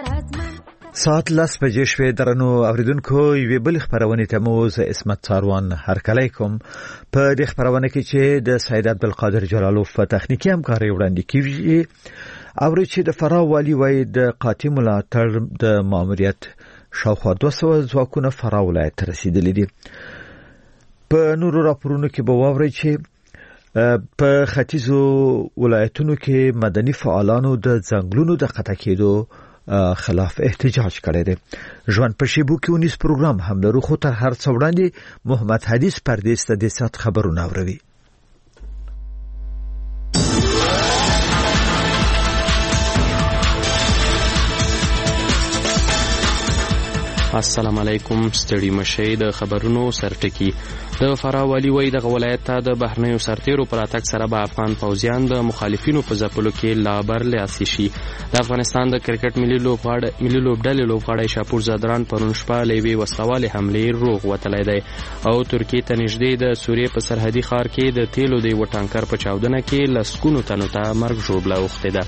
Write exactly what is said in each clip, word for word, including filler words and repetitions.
ساعت لس بجې شوې. درنو اوریدونکو یوې بلې خپرونې ته مو زه عصمت څاروان هرکلی کوم. په دې خپرونه کې چې د سید عبدالقادر جلالوف په تخنیکي همکارۍ وړاندې کیږي اورئ چې د فراه والي وایي د قاطع ملاتړ د ماموریت شاوخوا دوه سوه ځواکونه فراه ولایت ته رسیدلي دي. په نورو راپورونو کې به واورئ چې په ختیځو ولایتونو کې مدني فعالانو د ځنګلونو د قطع کېدو خلاف احتجاج کړی دی. ژوند په شیبو کې ونیس پروګرام هم لرو، خو تر هر څه وړاندې محمد حدیث پردیس ته د سات خبرونه اوري. السلام علیکم. ستړي مشي د خبرونو سرټکی. د فراه والي وایي د ولایت ته د بهرنیو سرتیرو پر اتک سره به افغان پوځیان د مخالفینو په ځپلو کې لا برلاسي شي. د افغانستان د کرکټ ملي لوبغاړی ملي لوبډلې لوبغاړی شاپور زادران پرون شپه له یوې وسلوالې حملې روغ وتلی دی او ترکیې ته نږدې د سوریې په سرحدي ښار کې د تیلو د یوه ټانکر په چاودنه کې لسګونو تنو ته مرګ ژوبله اوښتې ده.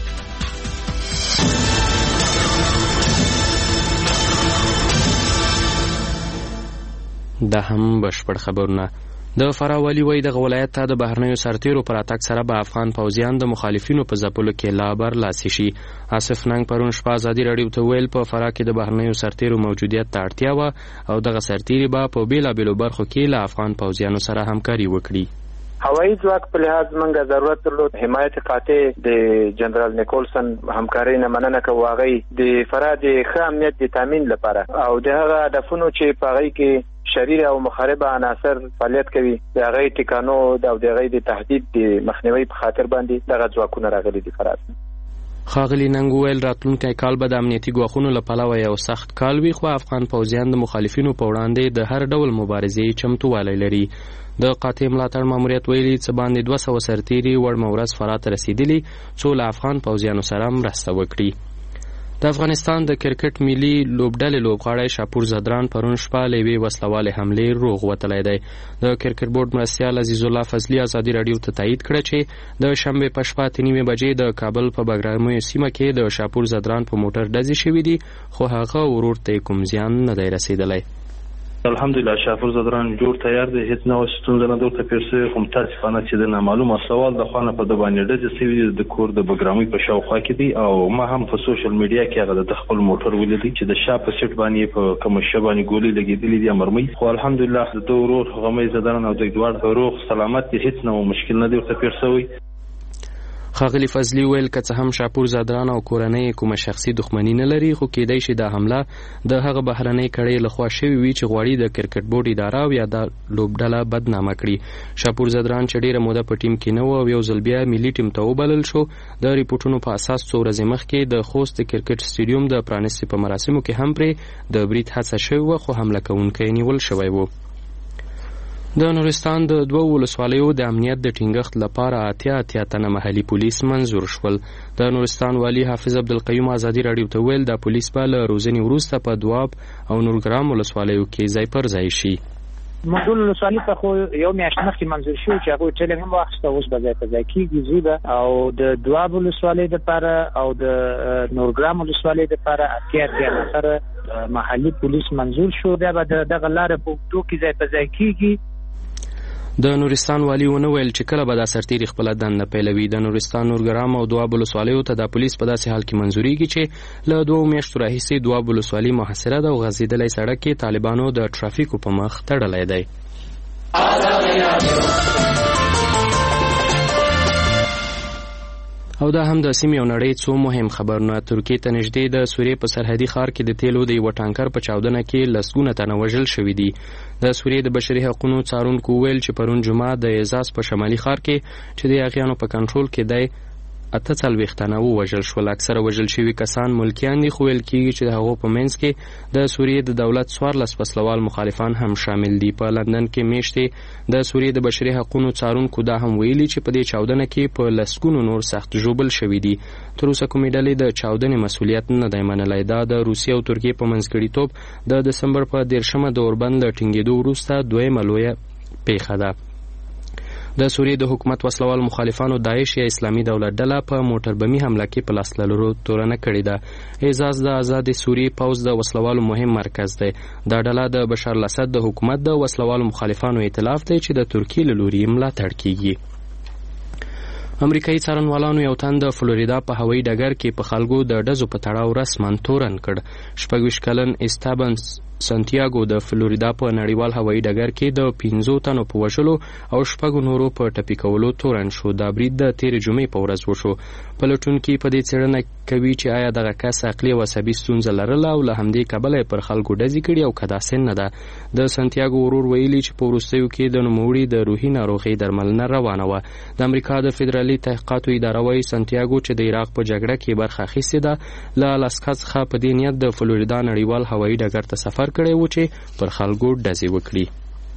دا هم بشپړ خبرونه. د فراه والي وایي دغه ولایت ته د بهرنیو سرتیرو پر اتک سره به افغان پوځیان د مخالفینو په ځپلو کې لا برلاسي شي. آصف ننګ پرون شپه ازادي راډیو ته ویل په فراه کې د بهرنیو سرتیرو موجودیت ته اړتیا وه او دغه سرتیري به په بېلابېلو برخو کې له افغان پوځیانو سره همکاري وکړي. هوایي ځواک په لحاظ موږ ضرورت درلود. حمایت قاطع د جنرال نیکولسن همکارۍ نه مننه کوو. هغوی د فراه د ښه امنیت د تامین لپاره او د هغه هدفونو چې په هغوی کې شریر او مخالفه عناصر فعالیت کوي د هغوی ټکانو او د هغوی د تهدید د مخنیوي په خاطر باندې دغه ځواکونه راغلي دي فراه. ښاغلي ننګ وویل راتلونکی کال به د امنیتي ګواښونو له پلوه یو سخت کال وي، خو افغان پوځیان د مخالفینو په وړاندې د هر ډول مبارزې چمتووالی لري. د قاطع ملاتړ ماموریت ویلي څه باندې دوه سوه سرتیري وړمه ورځ فراه ته رسیدلي څو له افغان پوځیانو سره مرسته وکړي. د افغانستان د کرکټ ملي لوبډلې لوبغاړی شاپور زادران پرون شپه له یوې وسلوالې حملې روغ وتلی دی. د کرکټ بورډ مرستیال عزیز الله فضلي ازادي راډیو ته تایید کړه چې د شنبې په شپه اته نیمې بجې د کابل په بګرامیو سیمه کې د شاپور زادران په موټر ډزې شوي دي، خو هغه ورور ته کوم زیان نه دی رسیدلی. الحمدلله شاپور زادران جوړ تیار دی، هیڅ نوې ستونزه نه درته پیښ شوې، خو متاسفانه چې د نامعلومه سوال د خوا نه په د باندې ډزې شوي دي د کور د بګرامۍ په شاوخوا کې دي او ما هم په سوشل میډیا کې هغه د خپل موټر ولیدی چې د شا په سیټ باندې په کومه شی باندې ګولۍ لګېدلې دي مرمۍ، خو الحمدلله د ده ورور غمی زادران او دوی دواړه روغ سلامت دي، هیڅ نوې مشکل نه دی ورته پیښ شوی. ښاغلي فضلي ویل که څه هم شاپور زادران او کورنۍ کومه شخصي دښمني نه لري، خو کېدای شي دا حمله د هغه بهرنۍ کړۍ لخوا شوې وي چې غواړي د کرکټ بورډ اداره او یا د لوبډله بدنامه کړي. شاپور زادران چې ډیره موده په ټیم کې نه و او یو ځل بیا ملي ټیم ته وبلل شو، د ریپورټونو په اساس څو ورځې مخکې د خوست د کرکټ سټیډیوم د پرانیستي په مراسمو کې هم پرې د برید هڅه شوې وه، خو حمله کوونکی نیول شوی و. د نورستان د دوه ولسوالیو د امنیت د ټینګښت لپاره اتیا اتیا تنه محلي پولیس منظور شول. د نورستان والي حافظ عبدالقیوم ازادي راډیو ته ویل د پولیس به له روزنې وروسته په دواب او نورګرام ولسوالیو کې ځای پر ځای شي. موضوع ولسوالي ته خو یو میاشت مخکې منظور شو چې هغوی ټریننګ هم واخیسته، اوس به ځای په ځای کېږي. زه به او د دواب ولسوالۍ دپاره او د نورګرام ولسوالۍ دپاره اتیا اتیا نفره محلي پولیس منظور شو. بیا به د دغه لارې په اوږدو کې ځای په ځای کېږي. د نورستان والي ونه ویل چې کله به دا سرتیري خپله دنده پیلوي. د نورستان نورګرام او دواب ولسوالیو ته د پولیس په داسې حال کې منظوریږي چې له دوو میاشتو راهیسې دواب ولسوالي محاصره ده او غځېدلی سړک کې طالبانو د ټرافیکو په مخ تړلی دی. او دا هم د سیمې او نړۍ څو مهم خبرونه. ترکیې ته نږدې د سوریې په سرحدي ښار کې د تیلو د یوه ټانکر په چاودنه کې لسګونه تنه وژل شوي دي. د سوریې د بشري حقونو څارونکو ویل چې پرون جمعه د اعزاز په شمالي ښار کې چې د یاغیانو په کنټرول کې دی اته څلوېښت تنه ووژل شول. اکثره وژل شوي کسان ملکیان دي، خو ویل کېږي چې د هغو په منځ کې د سوریې د دولت څوارلس وسلوال مخالفان هم شامل دي. په لندن کې میاشتې د سوریې د بشري حقونو څارونکو دا هم ویلي چې په دې چاودنه کې په لسګونو نور سخت ژوبل شوي دي. تر اوسه کومې ډلې د چاودنې مسؤلیت نه دی منلی. دا د روسیې او ترکیې په منځګړیتوب د دسمبر په دېرشمه د اوربند له ټینګېدو وروسته دویمه لویه پیښه ده. د سوریې د حکومت وسلوال مخالفانو داعش یا اسلامي دولت ډله په موټر بمي حمله کې په لاس لرلو تورنه کړې ده. اعزاز د آزاد سوریې پوځ د وسلوالو مهم مرکز دی. دا ډله د بشار الاسد د حکومت د وسلوالو مخالفانو ائتلاف دی چې د ترکیې له لوري ملاتړ کیږي. امریکایي څارنوالانو یو تن د فلوریدا په هوایي ډګر کې په خلکو د ډزو په تړاو رسما تورن کړ. شپږویشت کلن استابن سانتیاګو د فلوریدا په نړیوال هوایي ډګر کې د پنځو تنو په وژلو او شپږو نورو په ټپي کولو تورن شو. دا برید د تېرې جمعې په ورځ وشو. پلټونکي په دې څېړنه کوي چې آیا دغه کس عقلي او عصبي ستونزه لرله او له همدې کبله یې پر خلکو ډزې کړي او که داسې نه ده. د سانتیاګو ورور ویلي چې په وروستیو کې د نوموړي د روحي ناروغۍ درملنه روانه وه. د امریکا د فدرالي تحقیقاتو اداره وایي سانتیاګو چې د عراق په جګړه کې برخه اخیستې ده له الاسکا څخه په دې نیت د فلوریدا نړیوال هوایي ډګر ته سفر کړی و چې پر خلکو ډزې وکړي.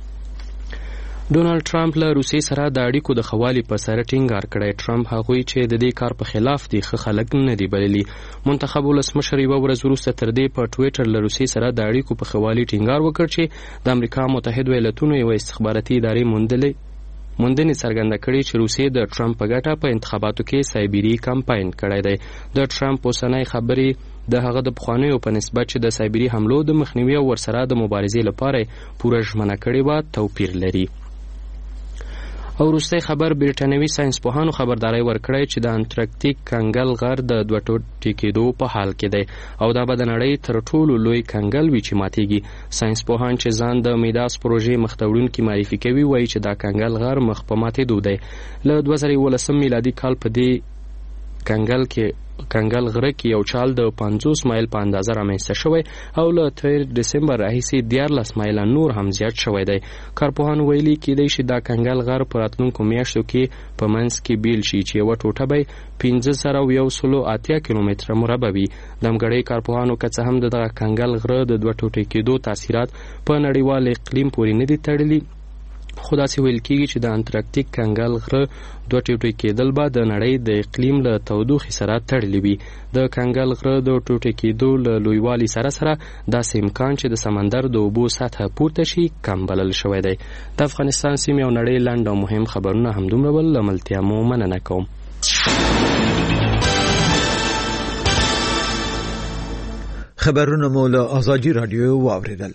ډونالد ټرمپ له روسیې سره د اړیکو د ښه والي په سر ټینګار کړی. ټرمپ هغوی چې د دې کار په خلاف دي ښه خلک نه دي بللي. منتخب ولسمشر یوه ورځ وروسته تر دې په ټویټر له روسیې سره د اړیکو په ښه والي ټینګار وکړ چې د امریکا متحدو ایالتونو یوه استخباراتي ادارې موندلې موندنې څرګنده کړې چې روسیې د ټرمپ په ګټه په انتخاباتو کې سایبري کمپاین کړی دی. د ټرمپ اوسنۍ خبرې د هغه د پخوانیو په نسبت چې د سایبري حملو د مخنیوي او ورسره د مبارزې لپاره پوره ژمنه کړې وه توپیر لري. او وروستی خبر برټانوي ساینسپوهانو خبرداری ورکړی چې د انټارکټیک کنګل غر د دوه ټوټې کېدو په حال کې دی او دا به د نړۍ تر ټولو لوی کنګل وي چې ماتیږي. ساینسپوهان چې ځان د میداس پروژې مخته وړونکي معرفي کوي وایي چې دا کنګل غر مخ په ماتېدو دی. له دوه زره یولسم میلادي کال په دې کنګل کې کنګل غره کې یو چال د پنځوس مایل په اندازه رامنځته شوی او له تیر دسمبر راهیسې دیارلس مایله نور هم زیات شوی دی. کارپوهان ویلي کېدای شي دا کنګل غر په راتلونکو میاشتو کې په منځ کې بیل شي چې یوه ټوټه به پنځه زره او یو سلو اتیا کیلومتره مربع وي. د همګړۍ کارپوهانو که څه هم د دغه کنګل غره د دوه ټوټې کېدو تاثیرات په نړیوال اقلیم پورې نه دي تړلي، خو داسې ویل کېږي چې د انټارکټیک کنګل غره دوه ټوټې کېدل به د نړۍ د اقلیم له تودوخې سره تړلي وي. د کنګل غره د ټوټې کېدو له لویوالي سره سره داسې امکان چې د سمندر د اوبو سطحه پورته شي کم بلل شوی دی. د افغانستان سیمې او نړۍ لنډ او مهم خبرونه همدومره ول. له ملتیا مو مننه کوم. خبرونه مو له آزادي راډیو واوریدل.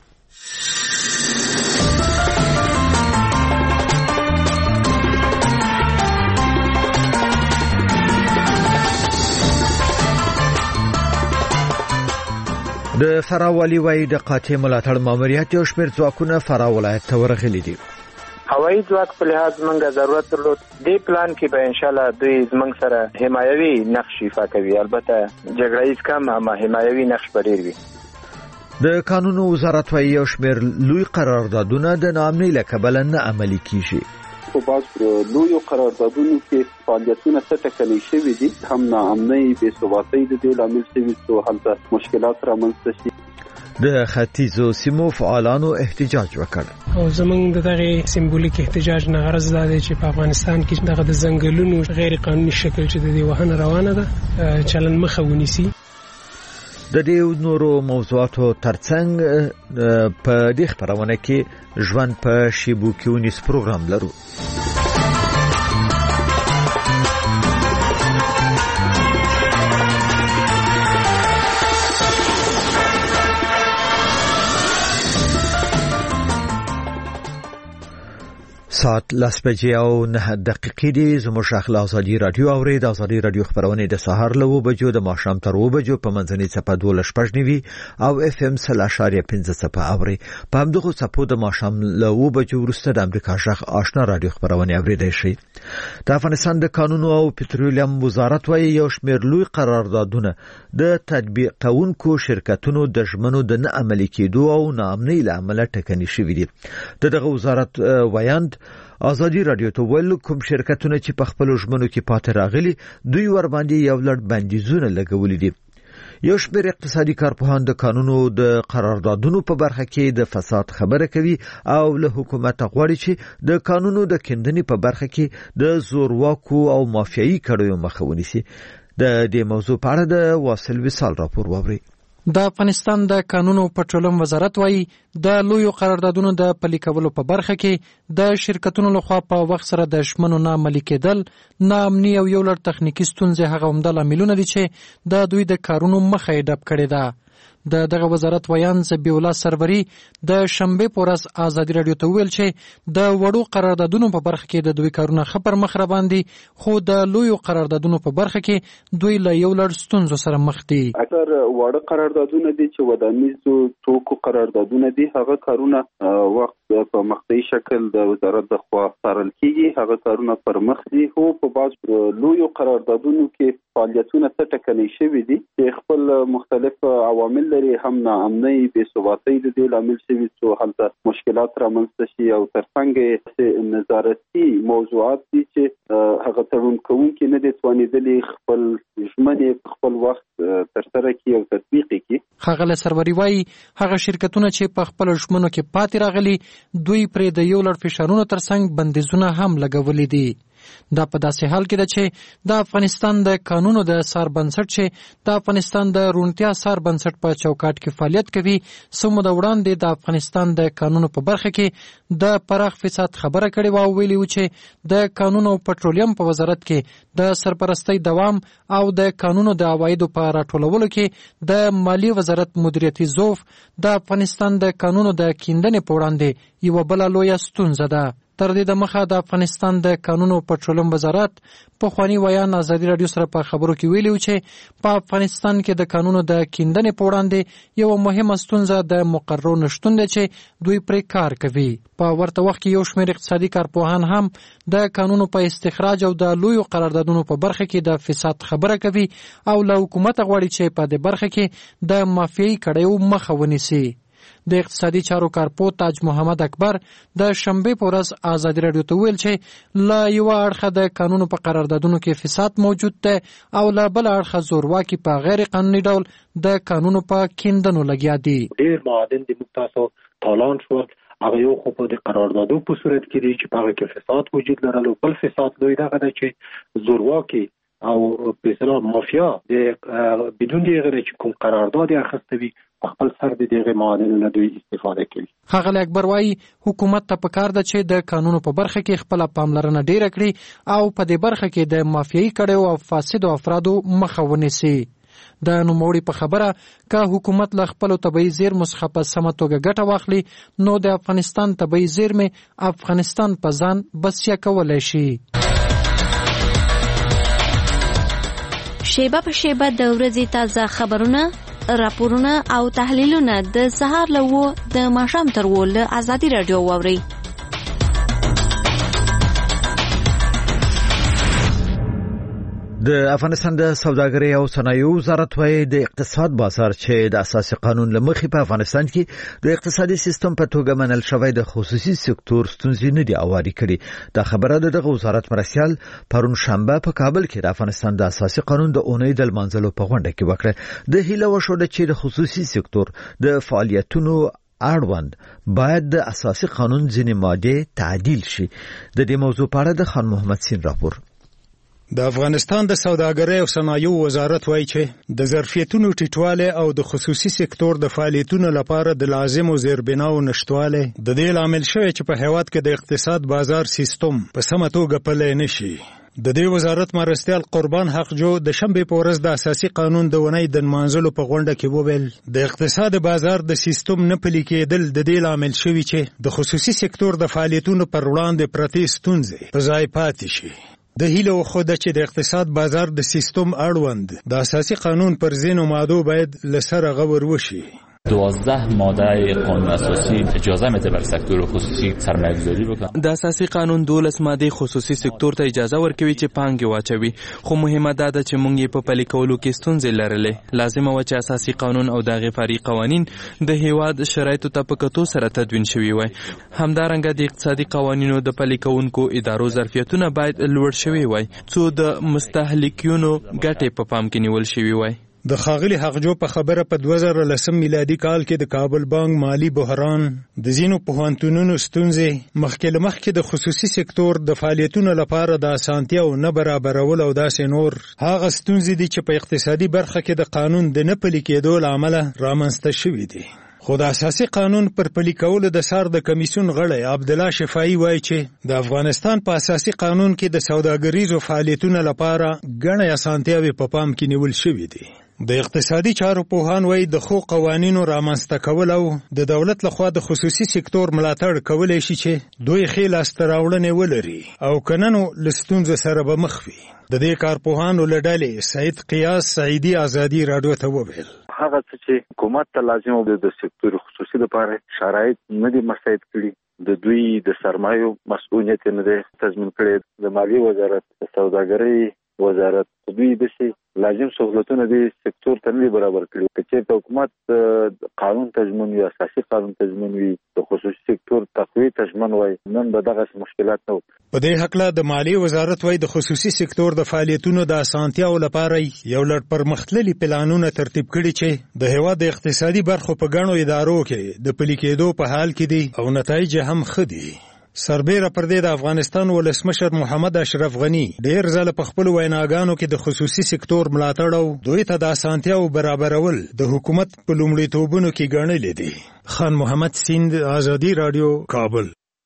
د فراه والي وایي د قاطع ملاتړ ماموریت یو شمېر ځواکونه فراه ولایت ته ورغلي دي. هوایي ځواک په لحاظ موږ ضرورت درلود. دې پلان کې به انشاءالله دوی زموږ سره حمایوي نقش ایفا کوي. البته جګړهیز کم اما حمایوي نقش به ډېر وي. د قانونو وزارت وایي یو شمېر لوی قراردادونه د ناامنۍ له کبله نه عملي کیږي. په بعض لویو قراردادونو کې فعالیتونه څه ټکنۍ شوي دي، هم ناامنۍ بې ثباتۍ د دې لامل شوي څو هلته مشکلات رامنځته شي. د ختیځو سیمو فعالانو احتجاج وکړ او زمونږ د دغه سمبولیک احتجاج نه غرض دا دی چې په افغانستان کې دغه د ځنګلونو غیر قانوني شکل چې د دې وهنه روانه ده چلن مخه ونیسي. د دې نورو موضوعاتو ترڅنګ په دې خبرونه کې ژوند په شیبو کې ونیس پروګرام لرو. ساعت لس بجې او نه دقیقې دي. زموږ اخلا آزادي رادیو اورید. آزادي رادیو خبرونه د سهار له اوه بجو د ماښام تر اوه بجو په منځنۍ څپه دولس شپږ نوي او اف ام سل اشاریه پنځه څپه اوري. په همدغه څپو د ماښام له اوه بجو وروسته د امریکا غږ آشنا رادیو خبرونه اوریدای شي. د افغانستان د قانونو او پټرولیم وزارت وایي یو شمېر لوی قراردادونه د تطبیقونکو شرکتونو د ژمنو د نه عملي کېدو او ناامنۍ له امله ټکنۍ شوي دي. دغه وزارت وایند آزادي رادیو ته ویل کوم شرکتونه چې په خپل ژمنو کې پاتې راغلي دوی ور باندې یو لړ بندیزونه لګولي دي. یو شمېر اقتصادي کارپوهان د قانونو د قراردادونو په برخه کې د فساد خبره کوي او له حکومت غواړي چې د قانونو د کیندنې په برخه کې د زورواکو او مافیایي کړیو مخه ونیسي. د دې موضوع په اړه د واصل وصال راپور واوري. د افغانستان د قانون او پټرولیم وزارت وایي د لویو قراردادونو د پلي کولو په برخه کې د شرکتونو لخوا په وخت سره د شمنو نه عملي کېدل، ناامني او یو لړ تخنیکي ستونزې هغه عمده لاملونه دي چې د دوی د کارونو مخه یې ډپ کړې ده. د دغه وزارت ویان زبی الله سروري د شنبه په ورځ ازادي رادیو ته ویل چې د وړو قراردادونو په برخه کې د دوی کارونه خبر مخ را باندې، خو د لویو قراردادونو په برخه کې دوی له یو لړ ستونزو سره مخ دي. اکثر وړو قراردادونه دي چې ودانیزو توکو قراردادونه دي، هغه کارونه وخت په مخدي شکل د وزارت د خوا څارل کیږي، هغه کارونه پر مخ دي. خو په بعض لویو قراردادونو کې فعالیتونه څه ټکنۍ شوي دي چې خپل مختلف عوامل لري، هم ناامنۍ، بې ثباتۍ د دې لامل شوي چې هلته مشکلات رامنځته شي، او ترڅنګ نظارتي موضوعات دي چې هغه تړون کوونکي نه دي توانېدلي خپل ژمنې خپل وخت ترسره کړي او تطبیق کړي. ښاغلی سروري وایي هغه شرکتونه چې په خپل ژمنو کې پاتې راغلي دوی پرې د یو لړ فشارونو ترڅنګ بندیزونه هم لګولي دي. دا په داسې حال کې ده چې د افغانستان د قانونو د سار بنسټ چې د افغانستان د روڼتیا سار بنسټ په چوکاټ کې فعالیت کوي، سمو د وړاندې د افغانستان د قانونو په برخه کې د پراخ فساد خبره کړې و او ویلي و چې د قانونو او پټرولیم په وزارت کې د سرپرستۍ دوام او د قانونو د عوایدو په راټولولو کې د مالی وزارت مدیریتي ضعف د افغانستان د قانونو د کیندنې په وړاندې یوه بله لویه ستونزه ده. تر دې د مخه د افغانستان د قانون او پټرولیم وزارت په خواني ویان ازادي رادیو سره په خبرو کې ویلي و چې په افغانستان کې د قانونو د کیندنې په وړاندې یو مهمه ستونزه د مقررو نشتون دی چې دوی پرې کار کوي. په ورته وخت کې یو شمېر اقتصادي کارپوهان هم د قانونو په استخراج او د لویو قراردادونو په برخه کې د فساد خبره کوي او له حکومت غواړي چې په دې برخه کې د مافیایي کړیو مخه ونیسي. د اقتصادي چارو کارپو تاج محمد اکبر د شنبه په ورځ ازادي رادیو ته ویل چې لا یو اړخه د قانونو په قراردادونو کې فساد موجود دی او لا بل اړخه زورواکي په غیر قانوني ډول د قانونو په کیندنو لګیا دي. ډیر معادن د متاسو تالان شو هغه یو خو په قراردادو په صورت کې دي چې په هغه کې فساد وجود لرلو، بل فساد دوی دغه دی چې زورواکي او په اصطلاح مافیا د بدون دیغه چې کوم قرارداد اخیستوي خپل سر د دغه معادن نه دوی استفاده کوي. ښاغلی اکبر وایي حکومت ته پکار ده چې د قانونو په برخه کې خپل پاملرنه ډیره کړي او په دې برخه کې د مافیایي کړیو او فاسدو افرادو مخه ونیسي. د نوموړي په خبره که حکومت له خپلو طبیعي زیرمو څخه په سمه توګه ګټه واخلي نو د افغانستان طبیعي زیرمې افغانستان په ځان بسیا کولی شي. شیبه په شیبه د ورځې تازه خبرونه، راپورونه او تحلیلونه د سهار له اوه د ماښام تر اوه له ازادي راډیو واورئ. د افغانستان د سوداګرۍ او صنایعو وزارت وايي د اقتصاد بازار چې د اساسي قانون له مخې په افغانستان کې د اقتصادي سیستم په توګه منل شوی د خصوصي سکتور ستونزې نه دي اواري کړي. دا خبره د دغه وزارت مرسیال پرون شنبه په کابل کې د افغانستان د اساسي قانون د اونۍ د لمانځلو په غونډه کې وکړه. د هیله وشوه چې د خصوصي سکتور د فعالیتونو اړوند باید د اساسي قانون ځینې ماده تعدیل شي. د دې موضوع په اړه د خان محمد سین راپور. د افغانستان د سوداګرۍ او صنایعو وزارت وایي چې د ظرفیتونو ټیټوالی او د خصوصي سکتور د فعالیتونو لپاره د لازمو زیربناو نشتوالی د دې لامل شوی چې په هیواد کې د اقتصاد بازار سیستم په سمه توګه پلی نشي. د دې وزارت مرستیال قربان حق جو د شنبه په ورځ د اساسي قانون د ونې د نمانځلو په غونډه کې وویل د اقتصاد بازار د سیستم نه پلي کېدل د دې لامل شوی چې د خصوصي سکتور د فعالیتونو پر وړاندې پرتې ستونزې په ځای پاتې شي. د هیله وخوده چې د اقتصاد بازار د سیستم اړوند د اساسي قانون پر ځینو مادو باید له سره غور وشي. دوازده ماده قانون اساسی اجازه میده بر سکتور خصوصی سرمایه‌گذاری بکنه. د اساسي قانون دولس ماده خصوصي سکتور ته اجازه ورکوي چې پانګه واچوي، خو مهمه ده چې موږ یې په پلي کولو کې ستونزې لرلې. لازمه و چې اساسي قانون او دغه فرعي قوانین د هیواد شرایطو ته په کتو سره تدوین شوي وای. همدارنګه د اقتصادي قوانینو د پلي کوونکو ادارو ظرفیتونه باید لوړ شوي وای څو د مستهلکینو ګټې په پام کې نیول شوي وای. د ښاغلي حقجو په خبره په دوه زره لسم میلادي کال کې د کابل بانک مالی بحران د ځینو پوهنتونونو ستونزې مخکې له مخکې د خصوصي سکتور د فعالیتونو لپاره د اسانتیاو نه برابرول او داسې نور هغه ستونزې دي چې په اقتصادي برخه کې د قانون د نه پلي کېدو له امله رامنځته شوي دي. خو د اساسي قانون پر پلي کولو د سار د کمیسیون غړی عبدالله شفاعي وایي چې د افغانستان په اساسي قانون کې د سوداګریزو فعالیتونو لپاره ګڼې اسانتیاوې په پام کې نیول شوي دي. د اقتصادي چارو پوهان وایي د ښو قوانینو رامنځته کول او د دولت لخوا د خصوصي سکتور ملاتړ کولی شي چې دوی ښې لاسته راوړنې ولري او که نه نو له ستونزو سره به مخ وي. د دې کارپوهانو له ډلې سعید قیاس سعیدي ازادي راډیو ته وویل هغه څه چې حکومت ته لازم او د سکتور خصوصي لپاره شرایط نه دي مساعد کړي د دوی د سرمایو مسؤلیت نه دی تضمین کړی. د مالیې وزارت د سوداګرۍ وزارت دوی د سي لازم سہولتونه د سکتور ته نه برابر کړي. چې حکومت قانون تضمین یا اساسي قانون تضمین وي د خصوصي سکتور تقویت تضمین وای نن به دغه مشکلات نه. په دې حق له د مالیې وزارت وای د خصوصي سکتور د فعالیتونو د اسانتیاو لپاره یو لړ پرمختللي پلانونه ترتیب کړي چې د هیواد د اقتصادي برخو په ګڼو ادارو کې د پلي کېدو په حال کې دي او نتایج هم ښه دي. سربیره پر دې د افغانستان ولسمشر محمد اشرف غنی ډیر ځله په خپل ویناګانو کې د خصوصي سکتور ملاتړ او دوی ته د اسانتیاو برابرول د حکومت په لومړیتوبونو کې ګڼلې دي. خان محمد سیند ازادي رادیو کابل.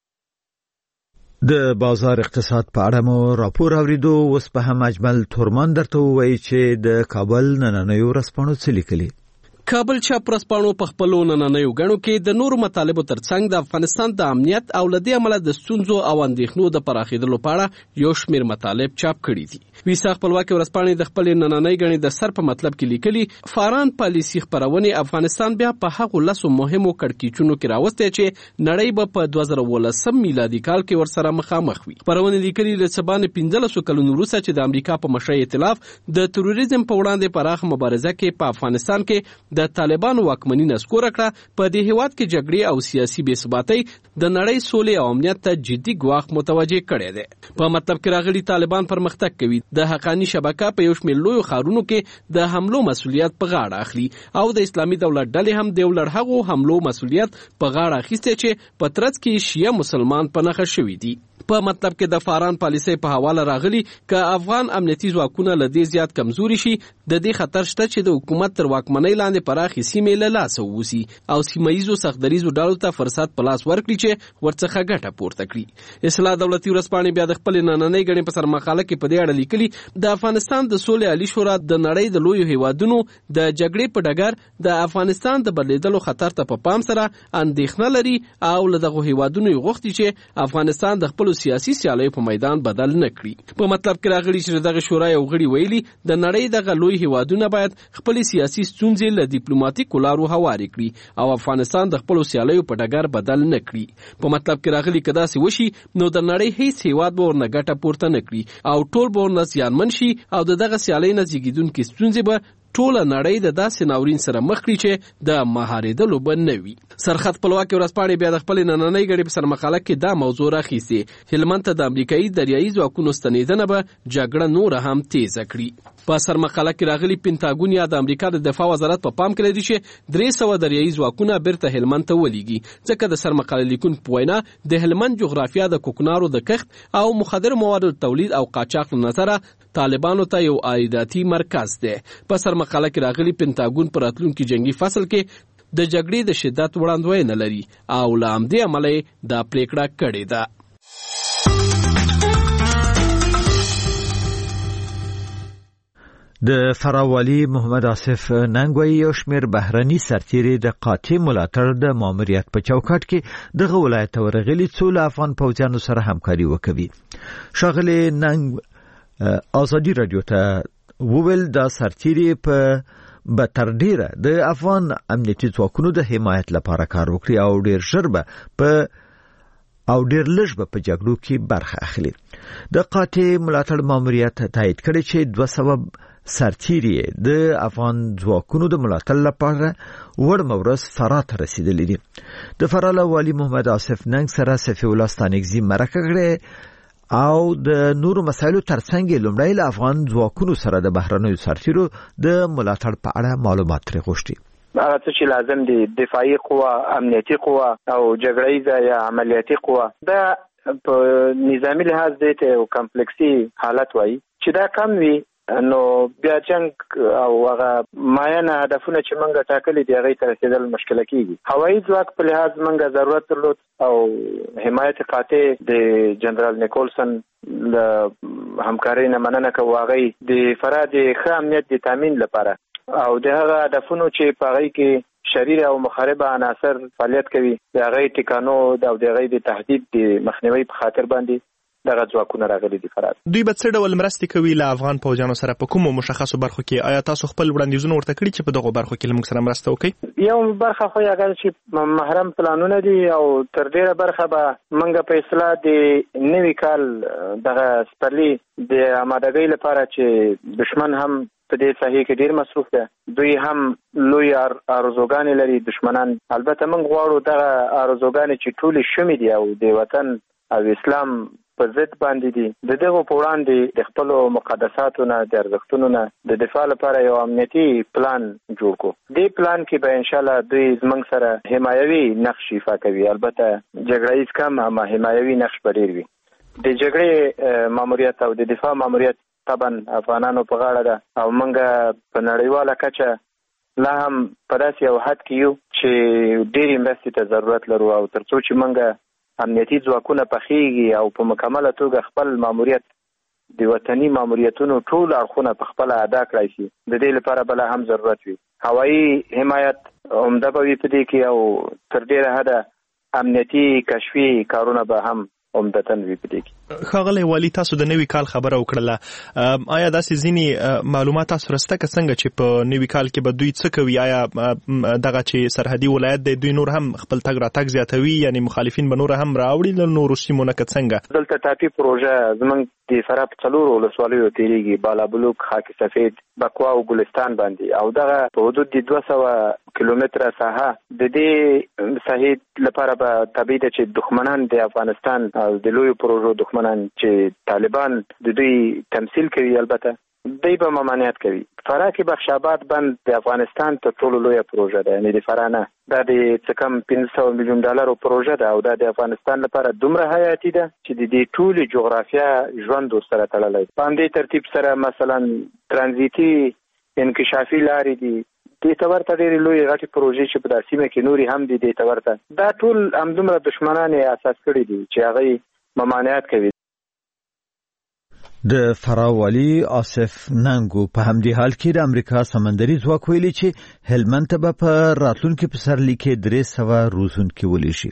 د بازار اقتصاد په اړه مو راپور اوریدو. اوس په هم اجمل تورمان درته وایي چې د کابل نننیو ورځپاڼو څه لیکلي. کابل چاپ ورځپاڼو په خپلو نننیو غړو کې د نورو مطالبو ترڅنګ د افغانستان د امنیت او لدې عمله د ستونزو او اندېښنو د پراخېدلو په اړه یو شمېر مطالب چاپ کړي دي. ویسا خپلواکي ورځپاڼې د خپلې نننۍ غړې د سر په مطلب کې لیکلي فاران پالیسي خپرونې افغانستان بیا په هغو لسو مهمو کړکېچونو کې راوستی چې نړۍ به په دوه زره ولسم میلادي کال کې ورسره مخامخ وي. خپرونې لیکلي له څه باندې پنځلسو کلونو وروسته چې د امریکا په مشرۍ ائتلاف د تروریزم په وړاندې پراخه مبارزه کې په افغانستان کې د طالبانو واکمني نسکوره کړه په دې هیواد کې جګړې او سیاسي بې ثباتۍ د نړۍ سولې او امنیت ته جدي ګواښ متوجه کړی دی. په مطلب کې راغلي طالبان پرمختګ کوي، د حقاني شبکه په یو شمېر لویو ښارونو کې د حملو مسؤلیت په غاړه اخلي او د اسلامي دولت ډلې هم د یو لړ هغو حملو مسؤلیت په غاړه اخیستی چې په ترڅ کې شیعه مسلمان په نښه شوي دي. په مطلب کې د فاران پالیسۍ په حواله راغلي که افغان امنیتي ځواکونه له دې زیات کمزوري شي د دې خطر شته چې د حکومت تر واکمنۍ لاندې پراخې سیمې له لاسه ووځي او سیمه ییزو سختدریزو ډلو ته فرصت په لاس ورکړي چې ورڅخه ګټه پورته کړي. اصلاح دولتي ورځپاڼې بیا د خپلې نننۍ ګڼې په سرمقاله کې په دې اړه لیکلي د افغانستان د سولې عالي شورا د نړۍ د لویو هیوادونو د جګړې په ډګر د افغانستان د بدلیدلو خطر ته په پام سره اندېښنه لري او له دغو هیوادونو یې غوښتي چې افغانستان د خپلو سیاسي سیالیو په میدان بدل نه کړي. په مطلب کې راغلي چې دغه شورا یو غړي ویلي د نړۍ دغه لوی هیوادونه باید خپلې سیاسي ستونزې له ډیپلوماټیکو لارو هوارې کړي او افغانستان د خپلو سیالیو په ډګر بدل نه کړي. په مطلب کې راغلي که داسې وشي نو د نړۍ هیڅ هیواد به ورنه ګټه پورته نه کړي او ټول به ورنه زیانمن شي او د دغه سیالۍ نه زیږېدونکې ستونزې به ټوله نړۍ د داسې ناورین سره مخ کړي چې د مهارېدلو به نه وي. سرخط خپلواکي ورځپاڼې بیا د خپلې نننۍ ګړې په سرمقاله کې دا موضوع راخیستې هلمند ته د امریکایي دریایي ځواکونو ستنېدنه به جګړه نوره هم تیزه کړي. په سرمقاله کې راغلي پینټاګون یا د امریکا د دفاع وزارت په پام کې لري چې درې سوه دریایي ځواکونه بیرته هلمند ته ولیږي ځکه د سرمقاله لیکونکو په وینا د هلمند جغرافیا د کوکنارو د کښت او مخدر موادو تولید او قاچاق له نظره طالبانو ته یو عایداتي مرکز دی. په سرمقاله کې راغلي پینټاګون په راتلونکي جنگي فصل کې د جګړې د شدت وړاندوینه لري او له همدې امله دا پریکړه کړې ده. د فراوالي محمد آصف ننګوي یو شمېر بهرني سرتیري د قاطع ملاتړ د ماموریت په چوکاټ کې دغه ولایت ورغلي څو له افغان پوځیانو سره همکاري وکوي. ښاغلي ننګ ازادي رادیو ته وویل دا سرتیري په به تر ډیره د افغان امنیتي ځواکونو د حمایت لپاره کار وکړي او ډیر ژر به په او ډیر لږ به په جګړو کې برخه اخلي. د قاطع ملاتړ ماموریت تایید کړی چې دوه سوه سرتیري د افغان ځواکونو د ملاتړ لپاره وړمه ورځ فراه ته رسیدلي دي. د فراه له والي محمد آصف ننګ سره صفي الله ستانکزي مرکه کړې او د نورو مسایلو ترڅنګ لومړی له افغان ځواکونو سره د بهرنیو سرتیرو د ملاتړ په اړه معلومات ترې غوښتي. هغه څه چې لازم دي دفاعي قوه، امنیتي قوه او جګړیزه یا عملیاتي قوه، دا په نظامی لحاظ د یو کمپلیکسي حالت وایي چې دا کم وي نو بیا جنگ او هغه مایانه هدفونه چې موږ ټاکلي دي هغه ته رسیدل مشکل کیږي. هوایي ځواک په لحاظ موږ ضرورت درلود او حمایت قاطع د جنرال نیکولسن له همکارۍ نه مننه کوو. هغه د فراه د ښه امنیت د تامین لپاره او د هغه هدفونو چې په هغې کې شریر او مخرب عناصر فعالیت کوي د هغې ټکانو او د هغې د تهدید د مخنیوي په خاطر باندې دغه ځواکونه راغلي دي. فرات دوی به څه ډول مرستې کوي له افغان پوځیانو سره په کومو مشخصو برخو کې؟ آیا تاسو خپل وړاندیزونه ورته کړي چې په دغو برخو کې له موږ سره مرسته وکړي؟ یو برخه خو هغه چې محرم پلانونه دي او تر ډیره برخه به موږ په اصطلاح د نوي کال دغه سپرلي د آمادګۍ لپاره چې دشمن هم په دې ساحې کې ډیر مصروف ده، دوی هم لوی ارزوګانې لري دشمنان. البته موږ غواړو دغه ارزوګانې چې ټولې شومې دي او د وطن او اسلام په ضد باندې دي، د دغه په وړاندې د خپل مقدساتو نه د ارزښتونو نه د دفاع لپاره یو امنیتي پلان جوړ کو. دې پلان کې به ان شاء الله دوی زموږ سره حمایوي نقش ایفا کوي. البته جګړهیز کم اما حمایوي نقش به ډیر وي. د جګړې ماموریت او د دفاع ماموریت طبعا افغانانو په غاړه ده او موږ په نړیواله کچه لا هم په داسې یو حد کې یو چې ډېرې مرستې ته ضرورت لرو او تر څو چې موږ امنیتي ځواکونه پخېږي او په مکمله توګه خپل ماموریت د وطني ماموریتونو ټول اړخونه په خپله ادا کړای شي، د دې لپاره بله هم ضرورت وي. هوایي حمایت عمده به وي په دې کې او تر ډېره حده امنیتي کشفي کارونه به هم عمدتاً وي په دې کې. ښاغلی والي، تاسو د نوي کال خبره وکړله، آیا داسې ځینې معلومات تاسو راسته که څنګه چې په نوي کال کې به دوی څه کوي؟ آیا دغه چې سرحدي ولایت دی دوی نور هم خپل تګ راتګ زیاتوي، یعنی مخالفین به نور هم راوړي له نورو سیمو نه که څنګه؟ دلته ټاپي پروژه زموږ د فراه په څلورو ولسوالیو تېرېږي، بالابلوک، خاک سفید، بکوا او ګلستان باندې، او دغه په حدود د دوه سوه کیلومتره ساحه د دې ساحې لپاره به طبیعي ده چې دښمنان د افغانستان او د لویو پروژو دښمنان چې طالبان د دوی تمثیل کوي، البته دوی به ممانعت کوي. فراه کې بخش آباد بند د افغانستان تر ټولو لویه پروژه ده، یعنې د فراه نه دا د څه کم پنځه سوه میلیون ډالرو پروژه ده او دا د افغانستان لپاره دومره حیاتي ده چې د دې ټولې جغرافیه ژوند ورسره تړلی. په همدې ترتیب سره مثلا ترانزیتي انکشافي لارې دي، دې ته ورته ډېرې لویې غټې پروژې چې په دا سیمه کې نورې هم دي دې ته ورته، دا ټول همدومره دښمنان یې اساس کړي دي چې هغوی ممانعت کوي. د فراه والي آصف ننګو په همدې حال کې د امریکا سمندري ځواک ویلي چې هلمند ته به په راتلونکي پسرلي کې درې سوه روزونکي ولیږي.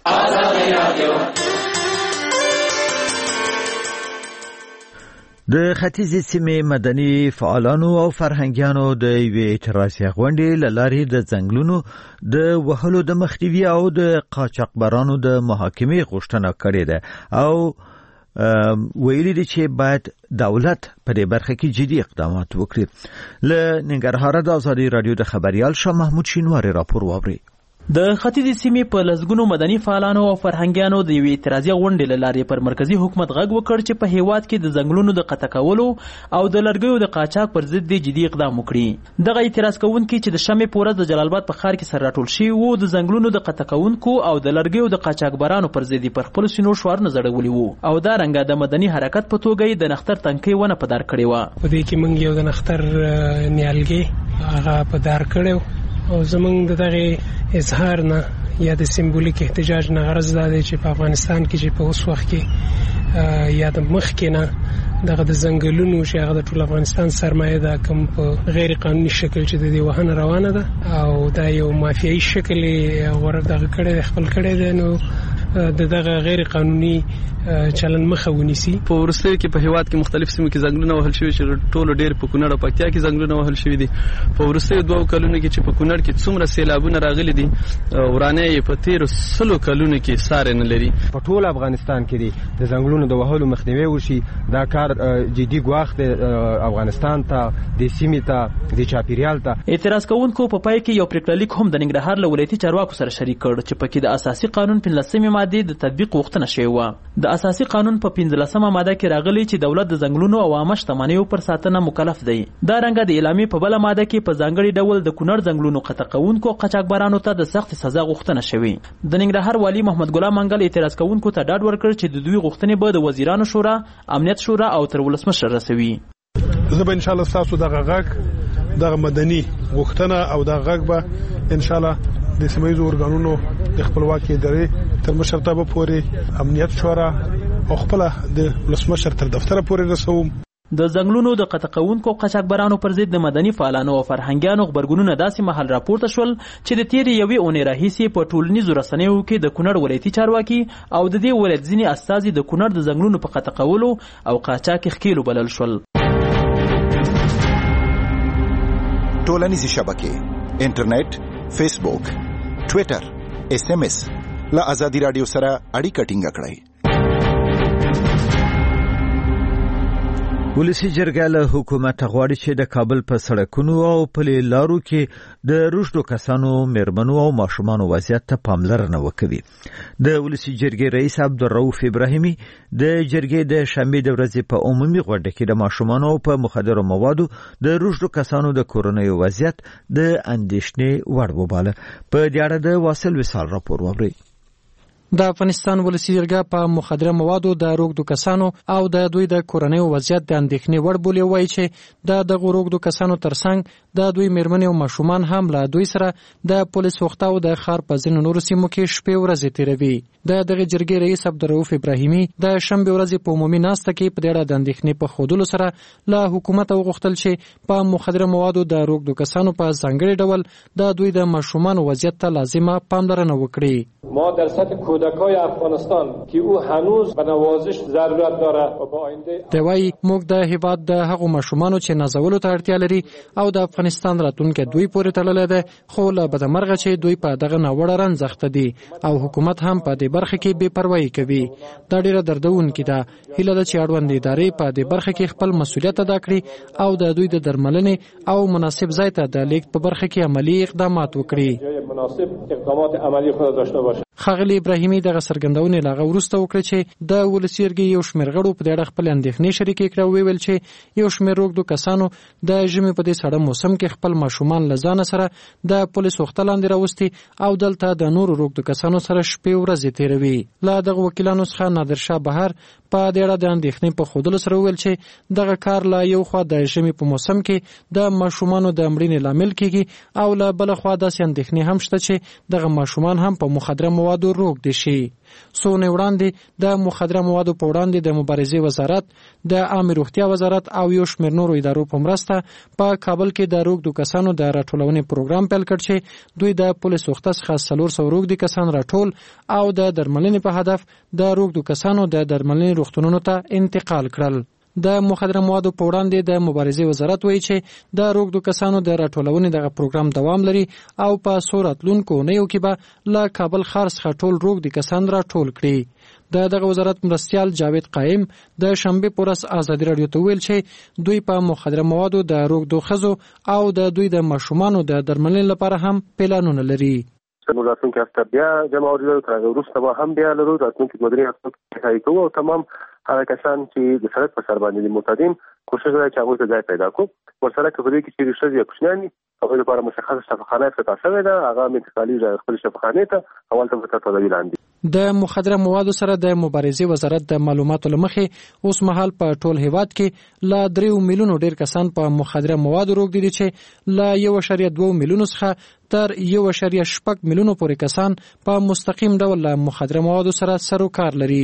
د ختیځې سیمې مدني فعالانو او فرهنګیانو د یوې اعتراضي غونډې له لارې د ځنګلونو د وهلو د مخنیوي او د قاچاقبرانو د محاکمې غوښتنه کړې ده او ویلي دي چې باید دولت په دې برخه کې جدي اقدامات وکړي. له ننګرهاره د ازادي راډیو د خبريال شاه محمود شینواری راپور واوري. د ختیځې سیمې په لسګونو مدني فعالانو او فرهنګیانو د یوې اعتراضي غونډې له لارې پر مرکزي حکومت غږ وکړ چې په هیواد کې د ځنګلونو د قطع کولو او د لرګیو د قاچاق پر ضد جدي اقدام وکړي. دغه اعتراض کوونکي چې د شمې په ورځ د جلال آباد په ښار کې سره راټول شوي وو، د ځنګلونو د قطع کوونکو او د لرګیو د قاچاقبرانو پر ضد پر خپلو سینو شعارونه ځړولي وو او دا رنګه د مدني حرکت په توګه یې د نښتر تنکۍ ونه په دار کړې وه. په دې کې موږ یو د نښتر نیالګي هغه په دار کړی او زمونږ د دغه اظهار نه یا د سمبولیک احتجاج نه غرض دا دی چې په افغانستان کې چې په اوس وخت کې یا د مخکې نه دغه د ځنګلونو چې هغه د ټول افغانستان سرمایه ده کوم په غیر قانوني شکل چې د دې وهنه روانه ده او دا یو مافیایي شکل یې غوره دغه کړی دی خپل کړی دی، نو د دغه غیر قانوني چلن مخه ونیسي. په وروستیو کې په هیواد کې مختلف سیمو کې ځنګلونه وهل شوي چې ټولو ډېر په کونړ او پکتیا کې ځنګلونه وهل شوي دي. په وروستیو دوو کلونو کې چې په کونړ کې څومره سیلابونه راغلي دي ورانه یې په تېرو سلو کلونو کې ساری نه لري. په ټول افغانستان کې دي د ځنګلونو د وهلو مخنیوی وشي، دا کار جدي ګواښ دی افغانستان ته، د سیمې ته، د چاپیریال ته. اعتراض کوونکو په پای کې یو پریکړه لیک هم د ننګرهار له ولایتي چارواکو سره شریک کړ چې پکې د اساسي قانون پنځلسمې ماده د تطبیق غوښتنه شوې وه. د اساسي قانون په پنځلسمه ماده کې راغلي چې دولت د ځنګلونو او عامه شتمنیو پر ساتنه مکلف دی. دا رنګه د اعلامیې په بله ماده کې په ځانګړي ډول د کونړ ځنګلونو قطع کوونکو قاچاقبرانو ته د سخت سزا غوښتنه شوې. د ننګرهار والي محمد ګلام منګل اعتراض کوونکو ته ډاډ ورکړ چې د دوی غوښتنې به د وزیرانو شورا، امنیت شورا او تر ولسمشر رسوي. زه به ان شاء الله تاسو دغه غږ دغه مدني غوښتنه او دغه غږ به ان شاء الله د سیمایي اورګانونو د خپلواکي ادارې تر مشرتابه پورې، امنیت شورا او خپل د ولسمشر تر دفتر پورې رسوم. د ځنګلونو د قطع کوونکو قاچاقبرانو پر ضد د مدني فعالانو او فرهنګیانو غبرګونونه داسې مهال راپورته شول چې د تیرې یوې اونۍ راهیسې په ټولنیزو رسنیو کې د کونړ ولایتي چارواکي او د دې ولایت ځینې استازي د کونړ د ځنګلونو په قطع کولو او قاچاق ښکیلو بلل شول. ټولنیزې شبکې، انټرنیټ، فیسبوک، ټویټر، ایس ایم ایس له ازادي راډیو سره اړیکه ټینګه کړئ. ولسی جرګه له حکومت غواړي چې د کابل په سړکونو او پلي لارو کې د روشدو کسانو، میرمنو او ماشومانو وضعیت ته پاملرنه وکړي. د ولسی جرګې رئیس عبدالرؤف ابراهیمي د جرګې د شنبې د ورځې په عمومي غونډه کې د ماشومانو په مخدرو موادو د روشدو کسانو د کورنیو وضعیت د اندېښنې وړ وباله. په دې اړه د واصل وصال راپور واورئ. د افغانستان ولسی جرګه په مخدره موادو د روږدو کسانو او د دوی د کورنیو وضعیت د اندېښنې وړ بولي، وایي چې د دغه روږدو کسانو ترڅنګ د دوی میرمنې او ماشومان هم له دوی سره د پولیس وخته او د ښار په ځینو نورو سیمو کې شپې ورځې تیروي. د دغه جرګې رئیس عبدالرؤف ابراهیمي د شنبې ورځې په عمومي ناسته کې په دې اړه د اندېښنې په ښودلو سره له حکومت وغوښتل چې په مخدره موادو د روږدو کسانو په ځانګړي ډول د دوی د ماشومانو وضعیت ته لازمه پاملرنه وکړي. ما در سطح کودکای افغانستان که او هنوز به نوازش ضرورت داره و با آینده دوی موږ د هیواد د هغو ماشومانو چې نازولو ته اړتیا لري او د افغانستان راتلونکی دوی پورې تړلی دی، خو له بدمرغه چې دوی په دغه ناوړه رنځ اخته دي او حکومت هم په دې برخه کې بې پروایي کوي. دا ډیره دردونکې ده. هیله ده چې اړوند ادارې په دې برخه کې خپل مسؤلیت ادا کړي او د دوی د درملنې او مناسب ځای ته د لیږد په برخه کې عملی اقدامات وکړي. مناسب اقدامات عملی خود داشته باشه. ښاغلي ابراهیمي دغه څرګندونې لا وروسته وکړه چې د ولسی جرګې یو شمېر غړو په دې اړه خپل اندېښنې شریکې کړې او ویل چې یو شمېر روږدو کسانو د ژمي په دې سړه موسم کې خپل ماشومان له ځانه سره د پولیس وخته لاندې راوستي او دلته د نورو روږدو کسانو سره شپې ورځې تیروي. له دغه وکیلانو څخه نادرشاه بهر په دې اړه د اندېښنې په ښودلو سره وویل چې دغه کار له یو خوا د ژمي په موسم کې د ماشومانو د مړینې لامل کیږي او له بله خوا داسې اندېښنې هم شته چې دغه ماشومان هم په مخدره موادو روږدي شي. څو ورځې وړاندې د مخدره موادو په وړاندې د مبارزې وزارت، د عامه روغتیا وزارت او یو شمېر نورو ادارو په مرسته په کابل کې د روږدو کسانو د راټولونې پروګرام پیل کړ چې دوی د پولیس وخته څخه څلور سوه روږدي کسان راټول او د درملنې په هدف د روږدو کسانو د درملنې روغتونونو ته انتقال کړل. د مخدره موادو په وړاندې د مبارزې وزارت وایي چې د روږدو کسانو د راټولونې دغه پروګرام دوام لري او په څو راتلونکو اونیو کې به له کابل ښار څخه ټول روږدي کسان راټول کړي. د دغه وزارت مرستیال جاوید قایم د شنبې په ورځ ازادي راډیو ته ویل چې دوی په مخدره موادو د روږدو ښځو او د دوی د ماشومانو د درملنې لپاره هم پلانونه لري. نو راتلونکي هفته بیا جمع ورزو تر هغه وروسته به هم بیا لرو راتلونکي مدیري هڅه کوو او تمام هغه کسان چې د سړک په سر باندې دي معتادین کوشش وکړي چې هغوی ته ځای پیدا کړو. ورسره که په دې کې چیرې ښځې یا کوچنیان دي هغوی لپاره مشخصه شفاخانه افتتاح شوې ده، هغه هم انتقالېږي خپلې شفاخانې ته او هلته به تر تداوي لاندې. د مخدره موادو سره د مبارزې وزارت د معلوماتو له مخې اوس مهال په ټول هیواد کې له دریو میلیونو ډېر کسان په مخدره موادو روږدي دي چې له یو اعشاریه دوه میلیونو څخه تر یو اعشاریه شپږ میلیونو پورې کسان په مستقیم ډول له مخدره موادو سره سر و کار لري.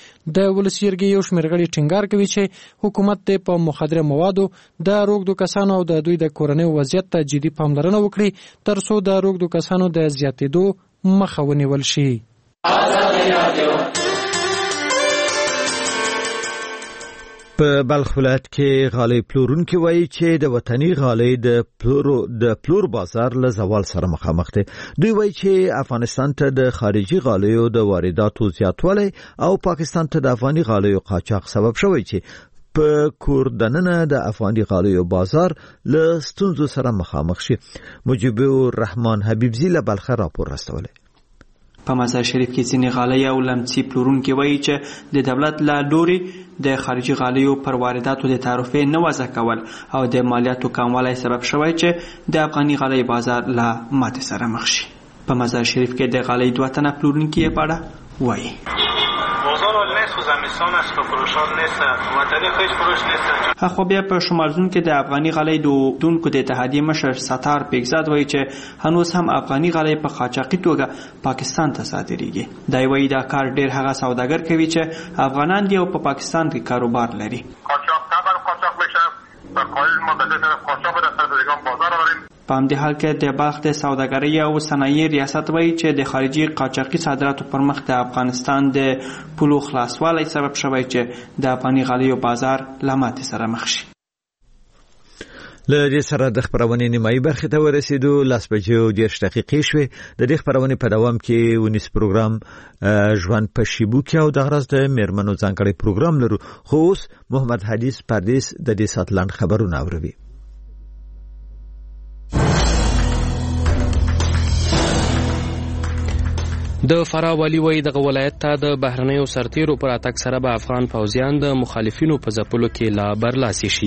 د ولسی جرګې یو شمېر غړي ټینګار کوي چې حکومت ته په مخدره موادو د روږدو کسانو او د دوی د کورنیو وضعیت ته جدي پاملرنه وکړي تر څو د روږدو کسانو د زیاتېدو مخه ونیول شي. په بلخ ولایت کې غالۍ پلورونکي وایي چې د وطني غالۍ د پلورو د پلور بازار له زوال سره مخامخ دي. دوی وایي چې افغانستان ته د خارجي غالیو د وارداتو زیاتوالی او پاکستان ته د افغاني غالیو قاچاق سبب شوی چې په کور دننه د افغاني غالیو بازار له ستونزو سره مخامخ شي. مجيب الرحمن حبیبزی له بلخ راپور راستولی. په مزار شریف کې ځینې غالۍ او لمڅي پلورونکي وایي چې د دولت له لوري د خارجي غالیو پر وارداتو د تعرفې نه وضع کول او د مالیاتو کموالی سبب شوی چې د افغاني غالۍ بازار له ماتې سره مخ شي. په مزار شریف کې د غالۍ دوه تنه پلورونکي په اړه وایي اخو بیا په شمالزون کې د افغاني غالۍ دونکو د اتحادیې مشر ستار پیګزاد وایي چې هنوز هم افغاني غالۍ په قاچاقي توګه پاکستان ته صادریږي. دا وایي دا کار ډیر هغه سوداګر کوي چې افغانان دي او په پاکستان کې کاروبار لري. په همدې حال کې د بلخ د سوداګرۍ او صنایع ریاست وایي چې د خارجي قاچاقي صادراتو پر مخ د افغانستان د پولو خلاصوالی سبب شوی چې د افغاني غالیو بازار له ماتې سره مخ شي. له دې سره د خبرونې نیمایي برخې ته ورسېدو. لاس بجې او دېرش دقیقې شوې. د دې خبرونې په دوام کې ونیس پروګرام ژوند په شیبو کې او د غرض د میرمنو ځانګړی پروګرام لرو. خو اوس محمد حدیث پردیس د دې ساعت لنډ خبرونه اوري. د فراه والي وایي دغه ولایت ته د بهرنیو سرتیرو پر اتګ سره به افغان پوځیان د مخالفینو په ځپلو کې لا برلاسي شي.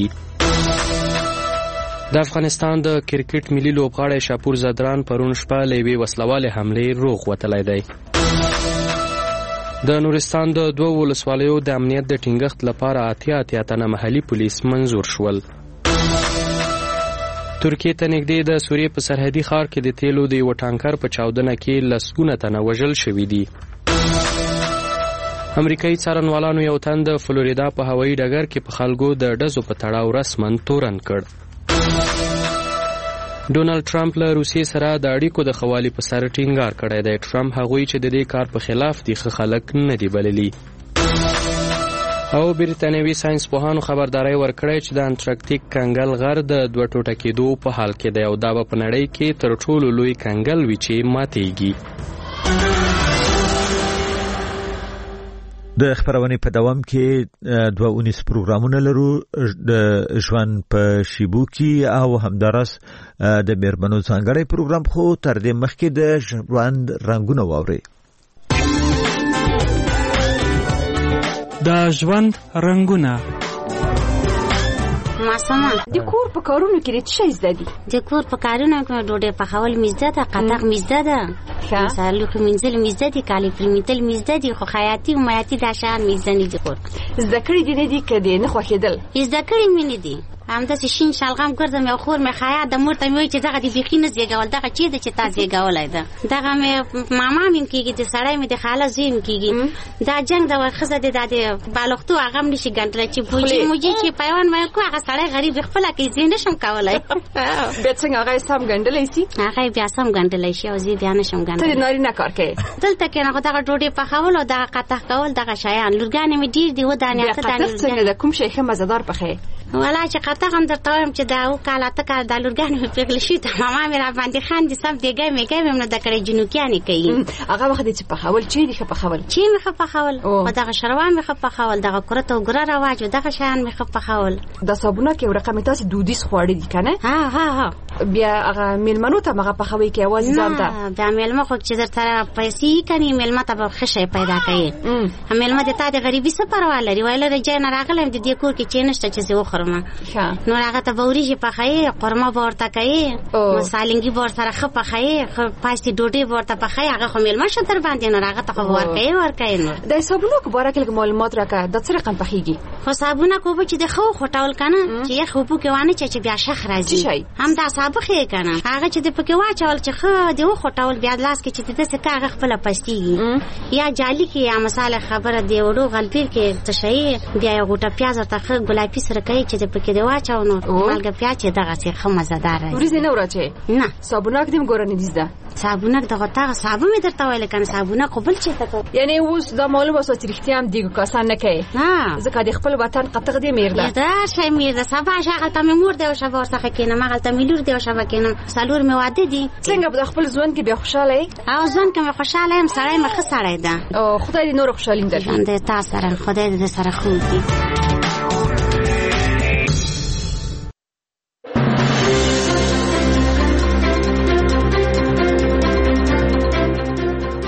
د افغانستان د کرکټ ملي لوبغاړی شاپور زدران پرون شپه له یوې وسلوالې حملې روغ وتلی دی. د نورستان د دوو ولسوالیو د امنیت د ټینګښت لپاره اتیا اتیا تنه محلي پولیس منظور شول. ترکیې ته نږدې د سوریې په سرحدي ښار کې د تیلو د یوه ټانکر په چاودنه کې لسګونه تنه وژل شوي دي. امریکایي څارنوالانو یو تن د فلوریدا په هوایي ډګر کې په خلکو د ډزو په تړاو رسماً تورن کړ. ډونالډ ټرمپ له روسیې سره د اړیکو د ښه والي په سر ټینګار کړی دی. ټرمپ هغوی چې د دې کار په خلاف دي ښه خلک نه دي بللي. او بریتانوي ساينس پوهانو خبرداري ورکړې چې د انټارکټیک کنګل غر د دوه ټوټه کېدو په حال کې دی او دا به په نړۍ کې تر ټولو لوی کنګل وي چې ماتېږي. د خبرونې په دوام کې دوه اونیس پروګرامونه لرو. د ژوند په شیبو کې او همدارس د میرمنو ځانګړی پروګرام. خو تر دې مخکې د ژوند رنګونه واورئ. د ژوند رنګونه. ماسما د کور په کارونو کې څه شي زده دي؟ د کور په کارونو کې ډوډۍ پخول مزده ده، قطق مزده ده، مثلا لوښي مینځل مزده دي، کالي پرېمینځل مزده دي، خو خیاطي او میاتي دا شیان مزده نه دي. کور زده کړي دي نه دي که دې نه خوښېدل؟ زده کړي مې نه دي. همداسې شین شلغم ګرځم. یو خور مې خیاط ده، مور ته مې وایي چې دغه دې بیخي نه زېږول، دغه چی ده چې تا زېږولی ده. دغه مې ماما مې کېږي، د سړی مې د خاله زوی مې کېږي. دا جنګ ده ښځه دې دا د بالښتو هغه هم نشي ګنډلی چې بوجي موجي چې پیوند مې کو هغه سړی غریب خپله کوي، زه نشم کولی. بیا څنګه هغه یې سم ګنډلی شي؟ هغه یې بیا سم ګنډلی شي او زه بیا نشم ګنډلی. ته د نارینه کار کوې؟ دلته کښېنه خو دغه ډوډۍ پخول او دغه قطع کول دغه شیان. لورګانې مې ډېر دي. ودانې اته دانې. قطع څنګه ده؟ کوم شی ښه مزهدار پخوې؟ ولا چې قطع هم درته وایم چې دا اوه کاله اته کاله دا لورګانې مې پرېښلې شوي ته ماما مې را باندې خاندي. سم دیګی میګی مې هم نه ده کړی، جنوکیانې کوي. هغه وخت دې چې پخول چی دې ښه پخول؟ چی مې ښه پخول، خو دغه شروان مې ښه پخول، دغه کرت او ګره رواج و دغه شیان مې ښه پخول. دا صابونه کې یو رقم تاسې دودیز خواړه دي که نه؟ ها ها ها. بیا هغه میلمنو ته مغه پخوي کې یوازې ځان ته؟ نه بیا میلمه خو چې در سره پیسې کني میلمه ته به ښه شی پیدا کوي. میلمه د تا د غریبي څه پروا لري؟ ویله د جای نه راغلی د دې کور کې چې نشته چې زه وخورم. نو هغه ته به وریجې پخوي، قورمه به ورته کوي، سالنګي به ورسره ښه پخوي، پاستې ډوډۍ به ورته پخوي. هغه خو میلمه شه در باندې، نو هغه ته خو ورکوي ورکوي. نو د صابونو په باره کې لږ معلومات راکړه، دا څه رقم پخېږي؟ خو صابونه که اوبه چې د ښه وخوټول که نه چې یخ اوبو کې وانه چې بیا شخ راځي، همدا سابه ښې که نه هغه چې د پکې واچول چې ښه د وخوټول بیا لاس کې چې د داسې که هغه خپله پستېږي. یا جالي کې یا مثاله خبره د وړو غلپیر کې تشوي، بیا یو غوټه پیاز ورته ښه ګلابي سره کوي چې د پکې د واچو نو مالګه پیاز چې دغسې ښه مزهدار راځي. وریځې نه وراچوې؟ نه. صابونک دې م ګوره نه دي زده؟ صابونک دغه تاغه صابه مې درته ویله که نه، صابونک خو بل چېرته کوو. یعنې اوس دا معلومه شوه چې رښتیا هم دیګو کاسان نه کوې؟ ځکه د خپل وطن قطغ دې میر ده. دا شی میر ده. سبا شه هغلته مې مور دی او شبه ورڅخه کښېنم، هغلته مې لور دی او شبه کښېنم، څلور مې واده دي. څنګه په خپل ژوند کې بیا خوشحاله یې؟ او ژوند کې مې خوشحاله یم، سړی مې ښه سړی ده. خدای دې نور خوشحالي درکړي. ژوند دې تا سره، خدای دې سره ښه وکړي.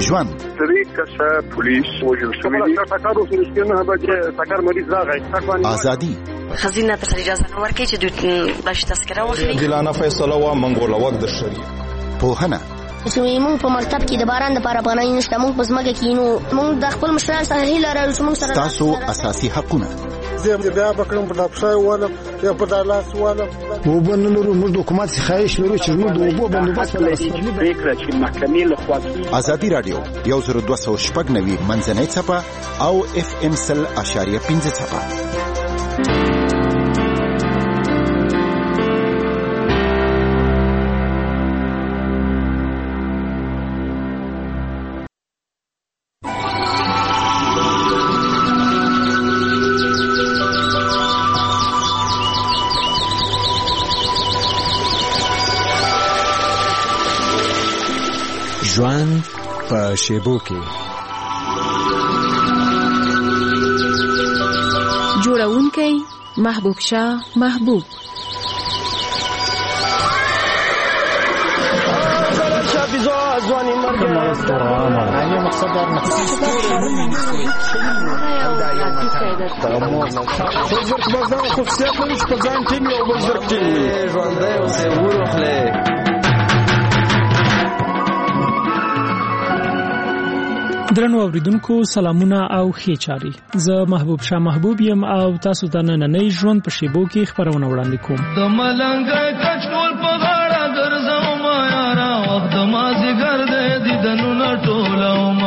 ژوند درې کسه پولیس وژل شوي دي ټکر وسو نه به ټکر مریض راغی ازادي خزینه ته اجازه نه ورکړي چې دوی باندې تذکره واخلي دلانه فیصله وا منګول وخت د شری پوهنه چې موږ په مکتب کې د باران لپاره پناه نشته موږ په ځمکه کې نو موږ د خپل مشران سره هیله لرو چې موږ سره تاسو اساسي حقونه زه بیا بکرم په دافشای ولم یا په دالاس ولم وبنلرو موږ د حکومت څخه خواهش لرو چې موږ د اوبو بندوبست فکر چې محکمې له خوا ازادي رادیو یو زر دوه سوه شپږ نوي منځنۍ څپه او اف ام سل اشاریه پنځه څپه. ژوند په شیبو کې جوړونکی محبوب شاه محبوب ځواني مرګ نه مقصد دا نه خصوصیت لري چې په ځان ټیم یو بل زر ټیم ژوندی اوسې وروخلې. درنو اوریدونکو سلامونه او ښې چارې. زه محبوب شاه محبوب یم او تاسو ته نننۍ ژوند په شیبو کې خبرونه وړاندې کوم. د ملنګ کچکول په غاړه ګرځم یارا وخت مازیګر دې دیدنونه ټولوم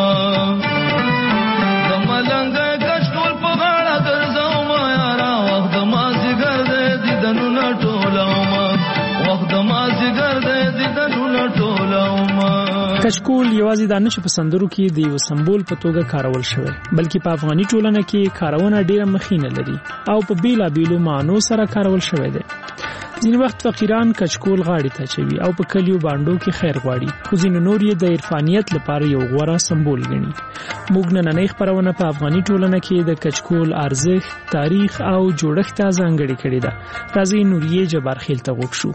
د ملنګ کچکول په غاړه ګرځم یارا وخت مازیګر دې دیدنونه ټولوم وخت مازیګر دې دیدنونه ټولوم. کچکول یوازې د نشه په سندرو کې د یو سمبول په توګه کارول شوی بلکې په افغاني ټولنه کې کارونه ډیره مخینه لري او په بیلا بیلو معنو سره کارول شوی دی. ځینې وخت فقیران کچکول غاړې ته چوي او په کلیو باندو کې خیر غواړي خو ځینې نور یې د عرفانیت لپاره یو غوره سمبول ګڼي. موږ نننۍ خپرونه په افغاني ټولنه کې د کچکول ارزښت، تاریخ او جوړښت ته ځانګړې کړې ده. راځئ نوریه جبارخیل ته غوږ شو.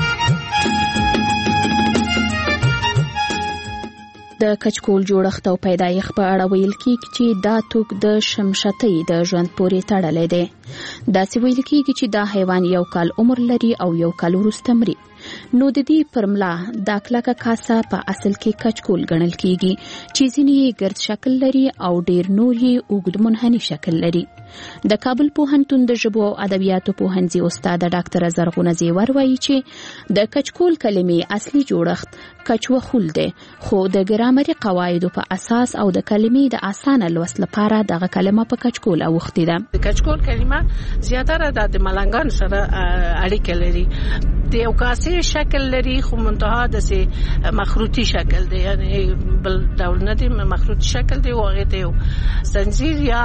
د کچکول جوړښت او پیدایښت په اړه ویل کېږي چې دا توک د شمشتۍ د ژوند پورې تړلی دی. داسې ویل کېږي چې دا حیوان یو کال عمر لري او یو کال وروسته مري. نو د دې پر ملا دا کلکه کاسه په اصل کې کچکول ګڼل کېږي چې ځینې یې ګرد شکل لري او ډېر نور یې اوږد منحني شکل لري. د کابل پوهنتون د ژبو او ادبیاتو پوهنځي استاد ډاکټره زرغونه زیور وایي چې د کچکول کلمې اصلي جوړښت کچوخول دی خو د ګرامري قواعدو په اساس او د کلمې د اسانه لوست لپاره دغه کلمه په کچکول اوختې ده. د کچکول کلمه زیاتره د ملنګان سره اړیکه لري. د یو کاسې شکل لري خو منتها د سي مخروطي شکل دی یعنی بل ډول نه دی مخروطي شکل دی او هغه ته یو زنجیر یا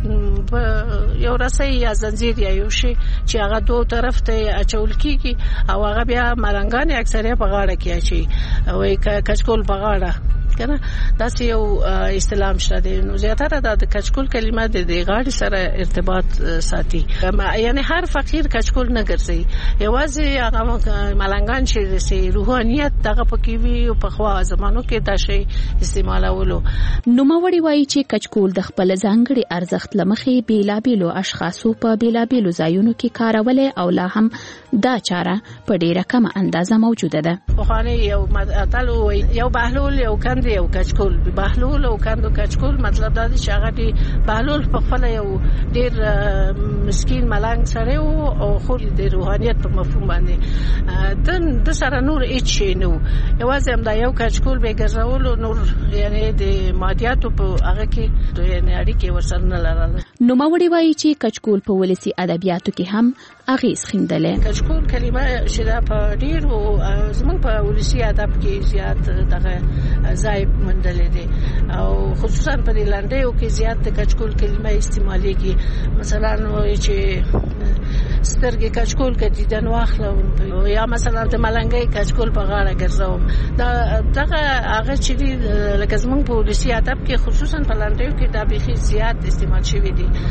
یو رسۍ یا زنجیر یا یو شی چې هغه دوه طرف ته اچول کیږي او هغه بیا ملنګان اکثره په غاړه کې اچي او کچکول په غاړه کنه دا یو استلام شته دی. نو زیاتره د کچکول کلمه د غاړې سره ارتباط ساتي یعنی هر فقیر کچکول نه ګرځي یوازې هغه ملنګان چې د روحانيت دغه پکې وي او په خوا زمانو کې دا شی استعمالولو. نوموړي وایي چې کچکول د خپل ځانګړي ارزښت لمخې بیلابیلو اشخاصو په بیلابیلو ځایونو کې کارولې او لا هم دا چاره په ډیره کمه اندازه موجوده ده. خو یو متل یو بهلول یو کند یو کچکول بهلول او کندو کچکول مطلب دا دی چې هغه دی بهلول په خپل یو ډیر مسکین ملنګ سره او خو د روحانيت په مفهوم باندې د د سره نور هیڅ شي نو یوازې هم دا یو کچکول به ګرځول نور یعنی د مادیاتو په هغه کې یعنی اړیکې ورسره نه لرله. نوموړي وایي چې کچکول په ولسی ادبیاتو کې هم اغیز خندلې. کچکول کلمه چې دا په ډیر او زموږ په ولسی ادب کې زیات دغه ځای مندلې دي او خصوصا په لنډیو کې زیات د کچکول کلمه استعمالېږي. مثلا چې سترګې کچکول کې دیدن واخلو یا مثلا د ملنګي کچکول په غاړه ګرځوم دا دغه هغه چې لکه زموږ په ولسی ادب کې خصوصا په لنډیو کې دا بيخي زیات استعمال شوی دي.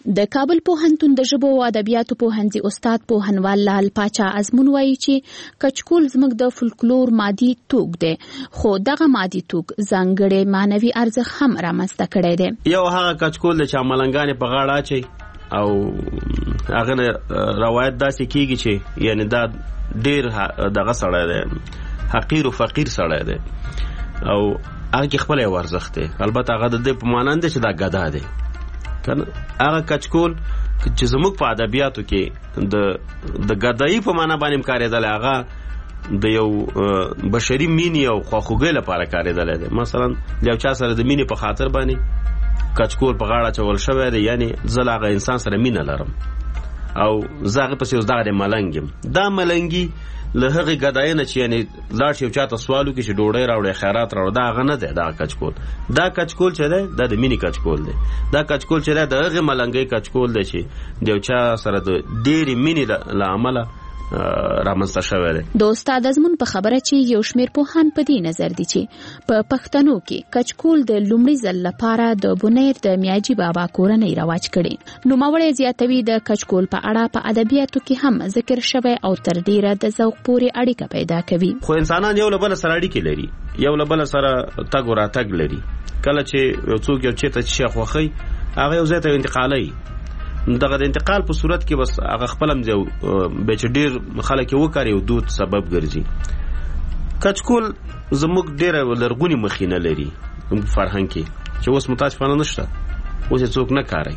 د کابل پوهنتون د ژبو او ادبیاتو پوهنځي استاد پوهنوال لال پاچا ازمون وایي چې کچکول زموږ د فولکلور مادي توک دی، خو دغه مادي توک ځانګړی معنوي ارزښت هم رامنځته کړی دی. یو هغه کچکول چې ملنګانې په غاړه اچي او هغه روایت داسې کیږي چې یعنی دا ډیر دغه سړی دی، حقیر و فقیر سړی دی او هغه کې خپل یو ارزښت دی. البته هغه د دې په مانند دی چې دا ګدا دی کنه. هغه کچکول چې زموږ په ادبیاتو کې د د ګدایي په معنا باندې کارېدل، هغه د یو بشري مینې او خواخوږۍ لپاره کارېدل دی. مثلا یو چا سره د مینې په خاطر باندې کچکول په غاړه چول شوی دی، یعنی زه هغه انسان سره مینه لرم او زه هغه پسې اوس دغه ملنګ یم. دا ملنګي له هغې ګدایي نه چې یعنی لاړ شي یو چا ته سوال وکړي چې ډوډۍ راوړی خیرات راوړه، دا هغه نه دی. دا کچکول دا کچکول چې دی دا د مینې کچکول دی. دا کچکول چې دی د هغې ملنګۍ کچکول دی چې د یو چا سره د ډېرې مینې له امله رامنځته شوی دی. د استاد ازمون په خبره چې یو شمېر پوهان په دې نظر دي چې په پښتنو کې کچکول د لومړي ځل لپاره د بنیر د میاجي بابا کورنۍ رواج کړي. نوموړی زیاتوي د کچکول په اړه په ادبیاتو کې هم ذکر شوی او تر ډیره د ذوق پورې اړیکه پیدا کوي. خو انسانان یو له بل سره اړیکې لري، یو له بل سره تګ و راتګ لري. کله چې یو څوک یو چېرته شي خوښوي هغه یو ځای ته انتقالوي. دغه د انتقال په صورت کې بس هغه خپل هم ځای به چې ډېر خلک یې وکاري او دود سبب ګرځي. کچکول زموږ ډېره لرغونې مخینه لري فرهنګ کې چې اوس متاسفانه نشته، اوس یې څوک نه کاروي.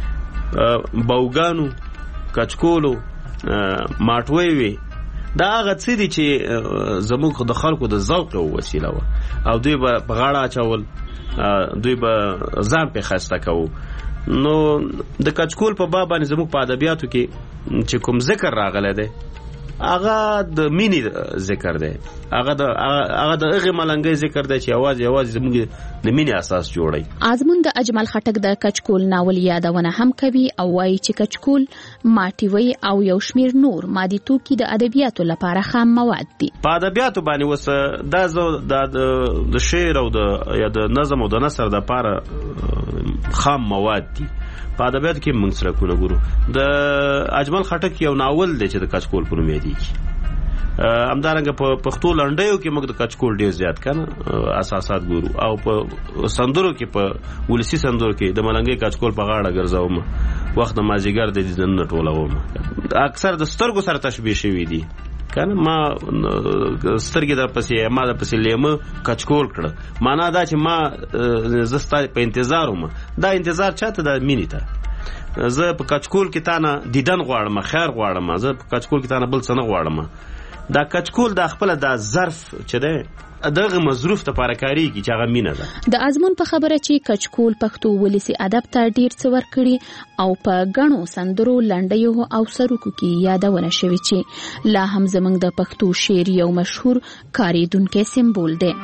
باوګانو، کچکولو، ماټوی وي، دا هغه څه دي چې زموږ د خلکو د ذوق یو وسیله وه او دوی به په غاړه اچول، دوی به ځان پې ښایسته کوو. نو د کچکول په باب باندې زموږ په ادبیاتو کې چې کوم ذکر راغلی دی هغه د مینې ذکر دی، هغه د هغه د هغې ملنګۍ ذکر دی چې یوازې یوازې زموږ د مینې اساس جوړوي. ازمون د اجمل خټک د کچکول ناول یادونه هم کوي او وایي چې کچکول، ماټیوي او یو شمېر نور مادي توکي د ادبیاتو لپاره خام مواد دي. په ادبیاتو باندې اوس دا زه د شعر او د یا د نظم او د نثر دپاره خام مواد دي. په ادبیاتو کې موږ سرکونه ګورو. د اجمل خټک یو ناول دی چې د کچکول په نوم یادېږي. همدارنګه په پښتو لنډیو کې موږ د کچکول ډېر زیات کنه اساسات ګورو او په سندرو کې په ولسي سندرو کې د ملنګۍ کچکول په غاړه ګرځوم، وخت د مازدیګر د دیدنونه ټولوم. اکثر د سترګو سره تشبیه شوي دي کنه. ما سترګې در پسې ما در پسې لیمه کچکول کړه، معنا دا چې ما زه ستا په انتظار وم. دا انتظار چاته؟ د مینې ته. زه په کچکول کې تا نه دیدن غواړم، خیر غواړم، زه په کچکول کې تا نه بل څه نه غواړم. دا کچکول دا خپل دا ظرف چې دی دغه مظروف ته لپاره کاریږي چې هغه مینه ده. د ازمون په خبره چې کچکول پښتو ولسي ادب ته ډیر څه ورکړي او په غنو سندرو، لنډیو او سروکو کې یادونه شوی چې لا هم زموږ د پښتو شعر یو مشهور کاریدونکو سمبول دی.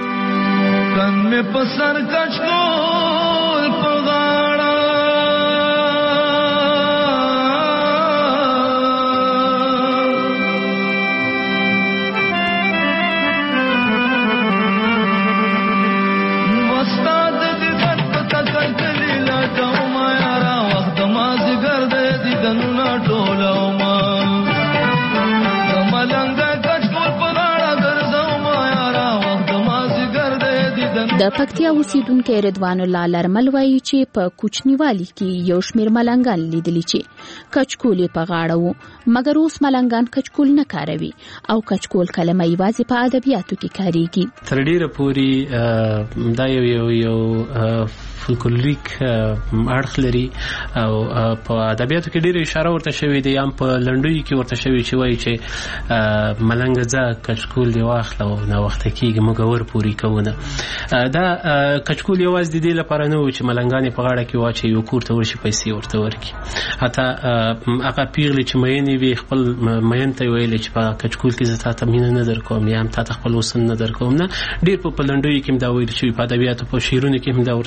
کن می پسر کچکول په غاړه د پکتیا اوسیدونکو رضوان الله لرمل وایي چې په کوچنیوالي کې یو شمېر ملنګان لیدلي چې کچکول په غاړه وو، مګر اوس ملنګان کچکول نه کاروي او کچکول کلمه یوازې په ادبیاتو کې کاریږي. تر ډیره پورې دا یو یو یو فولکلوریک اړخ لري او په ادبیاتو کې ډیره اشاره ورته شوې ده، یا په لنډیو کې ورته شوې چې وایي چې ملنګ ځه کچکول دی واخله او ناوخته کېږي موږ ور پورې کوونه. دا کچکول یوازې د دې لپاره نه و چې ملنګان په غاړه کې واچي یو کور ته ورشي پیسې ورته ورکړي. حتی هغه پیغلې چې مینې وي خپل مین ته ویلې چې په کچکول کې زه تا ته مینه نه درکوم یا هم تا ته خپل وسن نه درکوم. نه، ډېر په لنډیو کې هم دا ویل شوي، په ادبیاتو په شعرونو کې هم دا ورته ویل شوي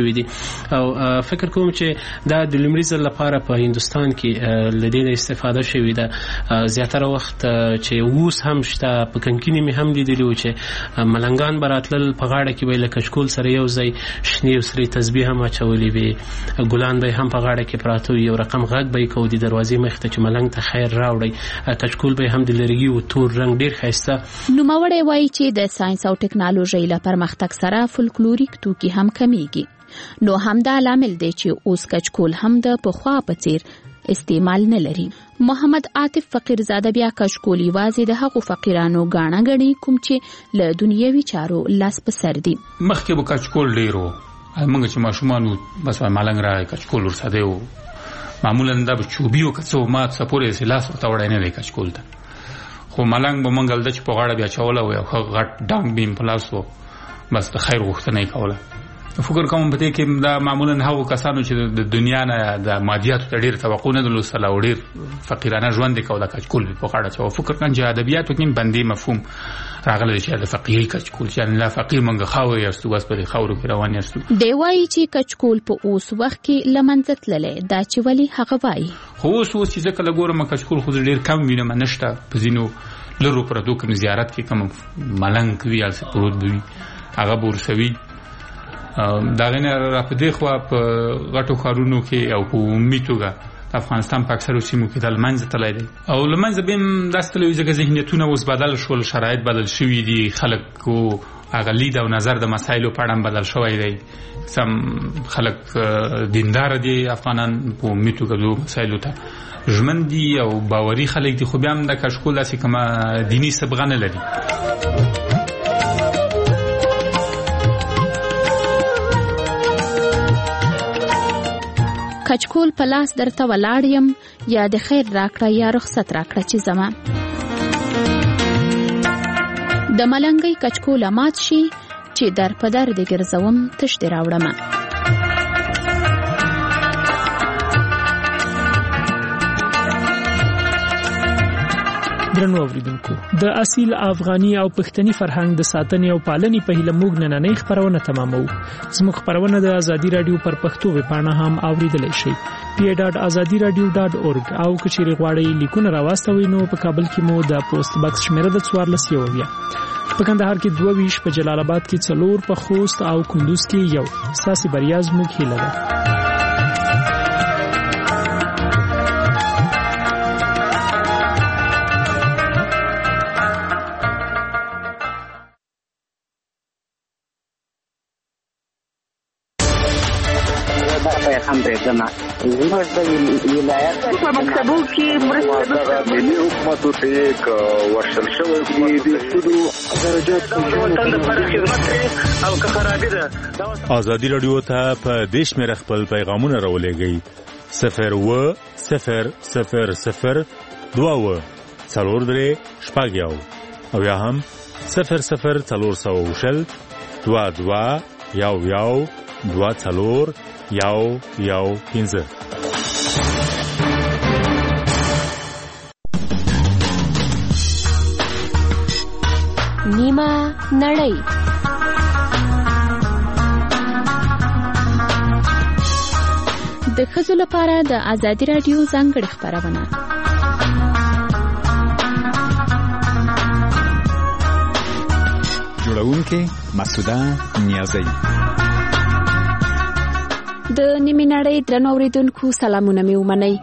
شوي دي او فکر کوم چې دا د لومړي ځل لپاره په هندستان کې لدې استفاده شوی ده. زیاتره وخت چې اوس هم شته په کنکینی می هم لیدلی و چې ملنګان براتل په غاړه کې ویل کچکول سره یو ځای شنی او سری تسبیح هم اچولې وي ګلان به هم په غاړه کې پراته یو رقم غږ به کو د دروازې مخ ته چې ملنګ ته خیر راوړي کچکول به هم د لرګي او تور رنگ ډیر ښایسته. نوموړی وایي چې د ساينس او ټکنالوژي له پرمختګ سره فولکلوریک توکي هم کمیږي نو هم دا لامل دی چې اوس کچکول هم د پخوا په څیر استعمال نه لري. محمد عاطف فقیر زاده بیا کچکول یوازې د هغو فقیرانو غاڼه غړي کوم چې له دنیوي چارو لاس په سر دي. مخکې به کچکول ډیرو موږ چې ماشومان بس ملنګ را کچکول ورسره دی معمولا دا به چوبیو کڅو مات سپورې سلاس ورته وړای نه دی کچکول ته خو ملنګ به منګل د چ په غاړه بیا چوله او یو غټ ډانګ بیم پلاسو بس د خیر غوښتنه کوله. فکر کوم په دې کې دا معمولا هغو کسانو چې د دنیا نه د مادیاتو ته ډېر توقع نه درلودله او ډېر فقیرانه ژوند یې کوه کچکول په غاړه چوه. فکر کوم چې ادبیاتو کې بندي مفهوم راغلی چې د فقیري کچکول چې لا فقیر منګه خاور یاستو بس په خاورو کې روان یاستو. دی وایي چې کچکول په اوس وخت کې له منځه تللی دا چې ولې هغه وایي خو اوس اوس چې زه کله ګورم کچکول خو ډېر کم وینم نشته په ځینو لرو پردو کوم زیارت کې کوم ملنګ وي هلته پروت به وي هغه به ورسوي دا غنه را په دې خوا په غټو ښارونو کې او په عمومي توګه د افغانستان په اکثرو سیمو کې د لمنځه تللی دی او لمنځه به هم داسې تللی وي ځکه ذهنیتونه اوس بدل شول شرایط بدل شوي دي خلکو هغه لید او نظر د مسایلو په اړه بدل شوی دی سم خلک دیندار دي افغانان په عمومي توګه دغو مسایلو ته ژمن دي او باوري خلک دي خو بیا هم د کشکول داسې کومه دیني صبغه نه لري. کچکول په لاس درته ولاړ یم یا د خیر راکړه یا رخصت راکړه چې زما د ملنګۍ کچکول مات شي چې در په در د ګرځوم تش دې راوړمه. درنو اوریدونکو د اصیل افغاني او پښتني فرهنګ د ساتنې او پالنې په هیله موږ نننۍ خبرونه تمامو. زموږ خبرونه د ازادي رادیو پر پښتو ویبپاڼه هم اوریدلی شئ پی ډاټ ازادي رادیو ډاټ اورګ او کچېرې غواړئ لیکونه راواستوئ نو په کابل کې مو د پوسټ باکس شمیره د څوارلس یوویه په کندهار کې دوه ویش په جلال آباد کې څلور په خوست او کندوز کې یو ستاسې بریا زموږ هیله ده. هم برېږدمه زموږ د ولایت په مکتبو کې مرسته ملي حکومتو ته یې ورشل شوی دي د سودو درجات وطن لپاره خدمت کوي او که خرابي ده. ازادي راډیو ته په دې شمېره خپل پیغامونه راولېږئ صفر اووه صفر صفر صفر دوه اووه څلور درې شپږ یو او یا هم صفر صفر څلور سوه شل دوه دوه یو یو دوه څلور یو یو پنځه. نیمه نړۍ د ښځو لپاره د ازادي راډیو ځانګړې خپرونه جوړونکې مسعوده نیازی. د نیمې نړۍ درنو اوریدونکو سلامونه مې ومنئ.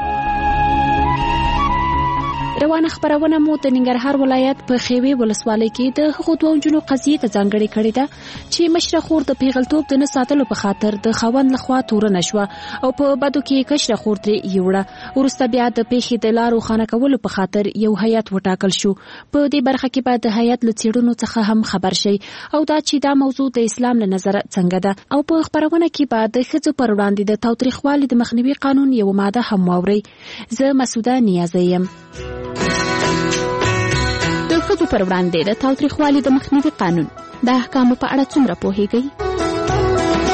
روانه خبرونه مو د ننګرهار ولایت په خیوي ولسوالۍ کې د هغو دوه نجونو قضیې ته ځانګړې کړې ده چې مشره خور د پیغلتوب د نه ساتلو په خاطر د خاوند لخوا تورنه شوه او په بدو کې کشره خور ترې یوړه. وروسته بیا د پیښې د لارو خانه کولو په خاطر یو هیات وټاکل شو. په دې برخه کې به د هیات له څېړنو څخه هم خبر شي او دا چې دا موضوع د اسلام له نظره څنګه ده او په خبرونه کې به د ښځو پر وړاندې د تاوتریخوالي د مخنیوي قانون یو ماده هم واورئ. زه مسعوده نیازی یم. د ښځو پر وړاندې د تاوتریخوالي د مخنیوي قانون د احکامو په اړه څومره پوهیږئ؟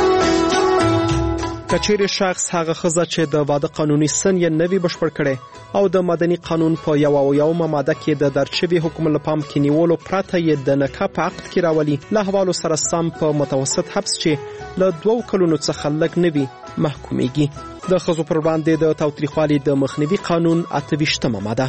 کچېرې شخص هغه ښځه چې د واده قانوني سن یې نه وي بشپړ کړی او د مدني قانون په یو او یومه ماده کې د درج شوي حکم له پام کې نیولو پرته یې د نکاح په عقد کې راولي له حوالو سره سم په متوسط حبس چې له دوو کلونو څخه لږ نه وي محکومیږي. د ښځو پر وړاندې د تاوتریخوالي د مخنیوي قانون اته ویشتمه ماده.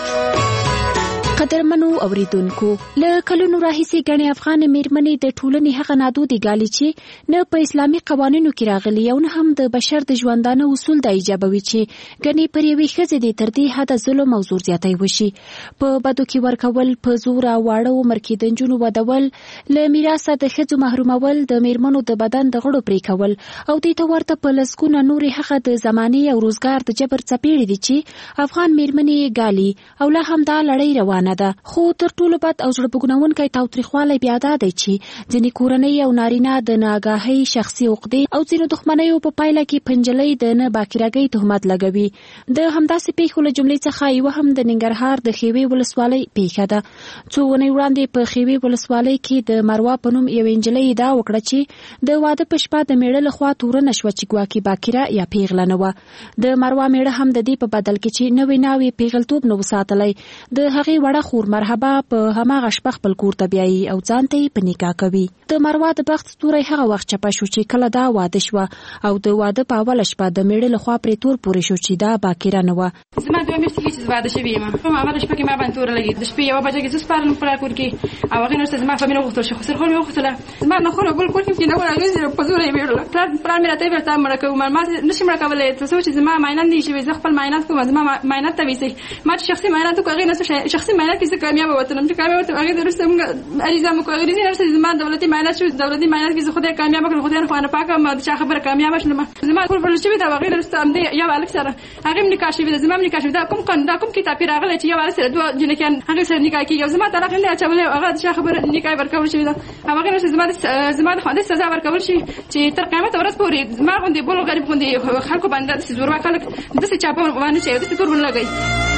قدرمنو اوریدونکو، له کلونو راهیسې ګڼې افغان میرمنې د ټولنې هغه نادودې ګالي چې نه په اسلامي قوانینو کې راغلي او نه هم د بشر د ژوندانه اصول دا ایجابوي چې ګڼې پر یوې ښځې د تر دې حده ظلم او زور زیاتی وشي. په بدو کې ورکول، په زور او واړه عمر کې د نجونو ودول، له میراثه د ښځو محرومول، د میرمنو د بدن د غړو پرې کول او دې ته ورته په لسګونه نورې هغه د زمانې او روزګار د جبر څپېړې دي چې افغان میرمنې ګالي او لا هم دا لړۍ روانه ده. خو تر ټولو بد او زړه بګنونکی تاوتریخوالی بیا دا دی چې ځینې کورنۍ او نارینه د ناګاهۍ شخصي عقدې او ځینو دښمنیو په پایله کې په نجلۍ د نه باکرهګۍ تهمت لګوي. د همداسې پیښو له جملې څخه یوه هم د ننګرهار د ښېوې ولسوالۍ پیښه ده. څو اونۍ وړاندې په ښېوې ولسوالۍ کې د مروه په نوم یوې نجلۍ ادعا وکړه چې د واده په شپه د میړه لخوا تورنه شوه چې ګواکې باکره یا پیغله نه وه. د مروه میړه هم د دې په بدل کې چې نوې ناوې پیغلتوب نه و ساتلی، د هغې وړه خور مرحبا په هماغه شپه خپل کور ته بیایي او ځان ته یې په نکاح کوي. د مروه د بخت ستوری هغه وخت چپه شو چې کله دا واده شوه او د واده په اوله شپه د میړه لخوا پرې تور پورې شو چې دا باکره نه وه. زما دوه میاشتې کېږي چې واده شوې یم. په اوله شپه کې ما باندې توره لګېد. د شپې یوه بجه کې زه سپارلم په کور کې او هغې نه زما فامیل وغوښتل شي، خسر خور مې وغوښتله. زما نخونه بل کور کې نه ورغلې، په زوره یې ویړله. پلار مې راته ویل تا مړه کوو. ما نشم مړه کولی، څه چې زما معاینات نه شوي، زه خپل معاینات کوم، زما معاینات ته ویسئ. ما چې شخصي معاینات وکړو هغې نه شخصي معاینات کې زه کامیابه وتلم چې کامیابه وتلم. هغې وروسته موږ عریضه مو کړه، عریضې نه وروسته زما دولتي معاینات شو. دولتي معاینات کې زه خدای کامیابه کړم، خدای خو نه پاکه ما د چا خبره کامیابه شلم. زما کور فلش شوي ده. هغې وروسته همدې یو هلک سره هغې هم نکاح شوي ده، زما هم نکاح شوي ده. کوم قانون دا کوم کتاب کې راغلی چې یو هلک سره دوه جنکیان هغې سره نکاح کېږي او زما طلاق نه دی اچولی او هغه د چا خبره نکاح ورکول شوي ده. او هغې وروسته زما زما د خاوند سزا ورکول شي چې تر قیامته ورځ پورې زما غوندې بل غریب غوندې خلکو باندې داسې زورواک خلک داسې چاپه ونه چوي، داسې تور ونه لګوي.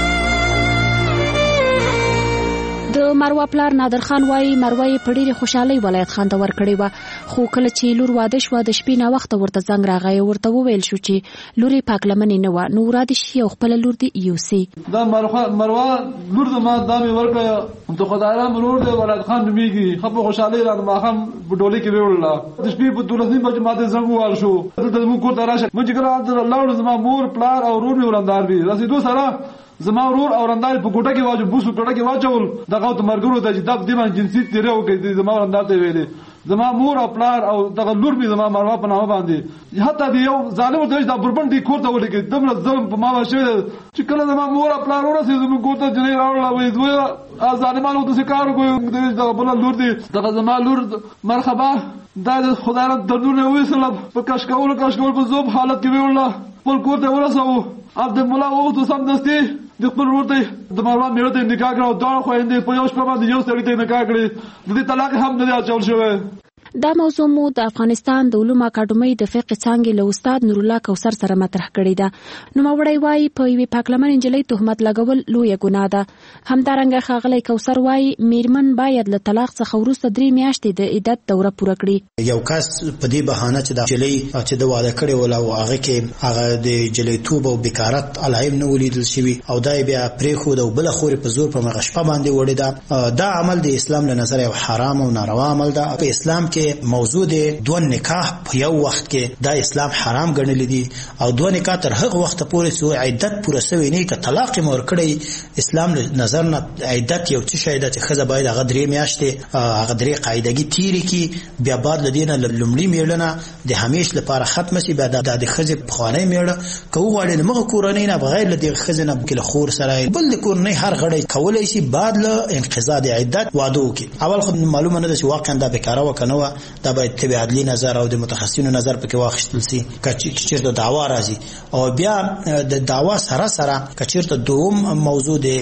د مروه پلار نادر خان وایي مروه یې په ډېرې خوشحالۍ ولایت خان ته ورکړې وه، خو کله چې لور واده شوه د شپې ناوخته ورته زنګ راغی او ورته وویل شو چې لور یې پاکلمنې نه وه، نو وراده شي او خپله لور دې یوسي. دا مروه لور د ما دا مې ورکړه، د خدایرام لور دی ولایت خان نومېږي. ښه په خوشحالۍ راته ماښام په ډولۍ کې ویوړله. د شپې په دولس نیمې بجې ماته زنګ ووهل شو، دلته زموږ کور ته راشه. موږ چې کله لاړو زما مور پلار او ورور مې ورندار دي. رسېدو سره زما ورور او رندار په کوټه کې واچو بوسو کوټه کې واچول. دغه ته مرګرو ته چې دغه دیوان جنسي تیرې وکړي زما رندار ته ویلې. زما مور او پلار او دغه لور مې زما مروه په نامه باندې حتی د یو ظالم ورته دا بربند دی کور ته ولیکي. دومره ظلم په ما باندې شوی چې کله زما مور او پلار ورسېدو زموږ کور ته جنۍ راوړله. وایي دوی ظالمانو داسې کار وکړو. دغه بله لور دی دغه زما لور مرحبا دا د خدایرام دردونه وویستله، په کش کولو کش کول په ذوب حالت کې ویوړله. خپل کور ته ورسوو. عبدالملا وغوښتو سمدستي د خپل ورور ته د مروه میړه ته نکاح کړه او دواړه خویندې په یو شپه باندې یو سړي ته نکاح کړې. د دې طلاق هم نه دی اچول شوی. دا موضوع مو د افغانستان د علومو اکاډمۍ د فقه څانګې له استاد نورالله کوثر سره مطرح کړې ده. نوموړی وایي په یوې پاکلمن نجلۍ تهمت لګول لویه ګناه ده. همدارنګه ښاغلی کوثر وایي میرمن باید له طلاق څخه وروسته درې میاشتې د عدت دوره پوره کړي. یو کس په دې بهانه چې د نجلۍ چې د واده کړی ول او هغه کې هغه د نجلیتوب او بیکارت علایم نه ولیدل شوي او دا یې بیا پرېښود او بله خورې په زور په مغه شپه باندې وړې ده. دا عمل د اسلام له نظره یو حرام او ناروا عمل ده. په اسلام کې موضوع د دوه نکاح په یو وخت کې دا اسلام حرام ګڼلی دي او دوه نکاح تر هغه وخت پورې چې عدت پوره شوی نه که طلاق یې ورکړی اسلام له نظر نه عدت یو څه شی ده چې ښځه باید هغه درې میاشتې هغه درې قاعدګي تېرې کړي، بیا بعد له دې نه لومړي میړه د همیش لپاره ختمه شي. بیا دا د ښځې پخوانی میړه که وغواړي له مغه کورنۍ نه بغیر له دې ښځې نه له خور سره بل د کورنۍ هر غړی کولی شي بعد له انقضا د عدت واده وکړي. اول خو معلومه نه ده چې واقعا دا بیکاره وه که نه وه، دا باید طب عدلی نظر او د متخصصینو نظر پکې واخیستل شي که چېرته دعوا راځي. او بیا د دعوا سره سره که چېرته دوم موضوع د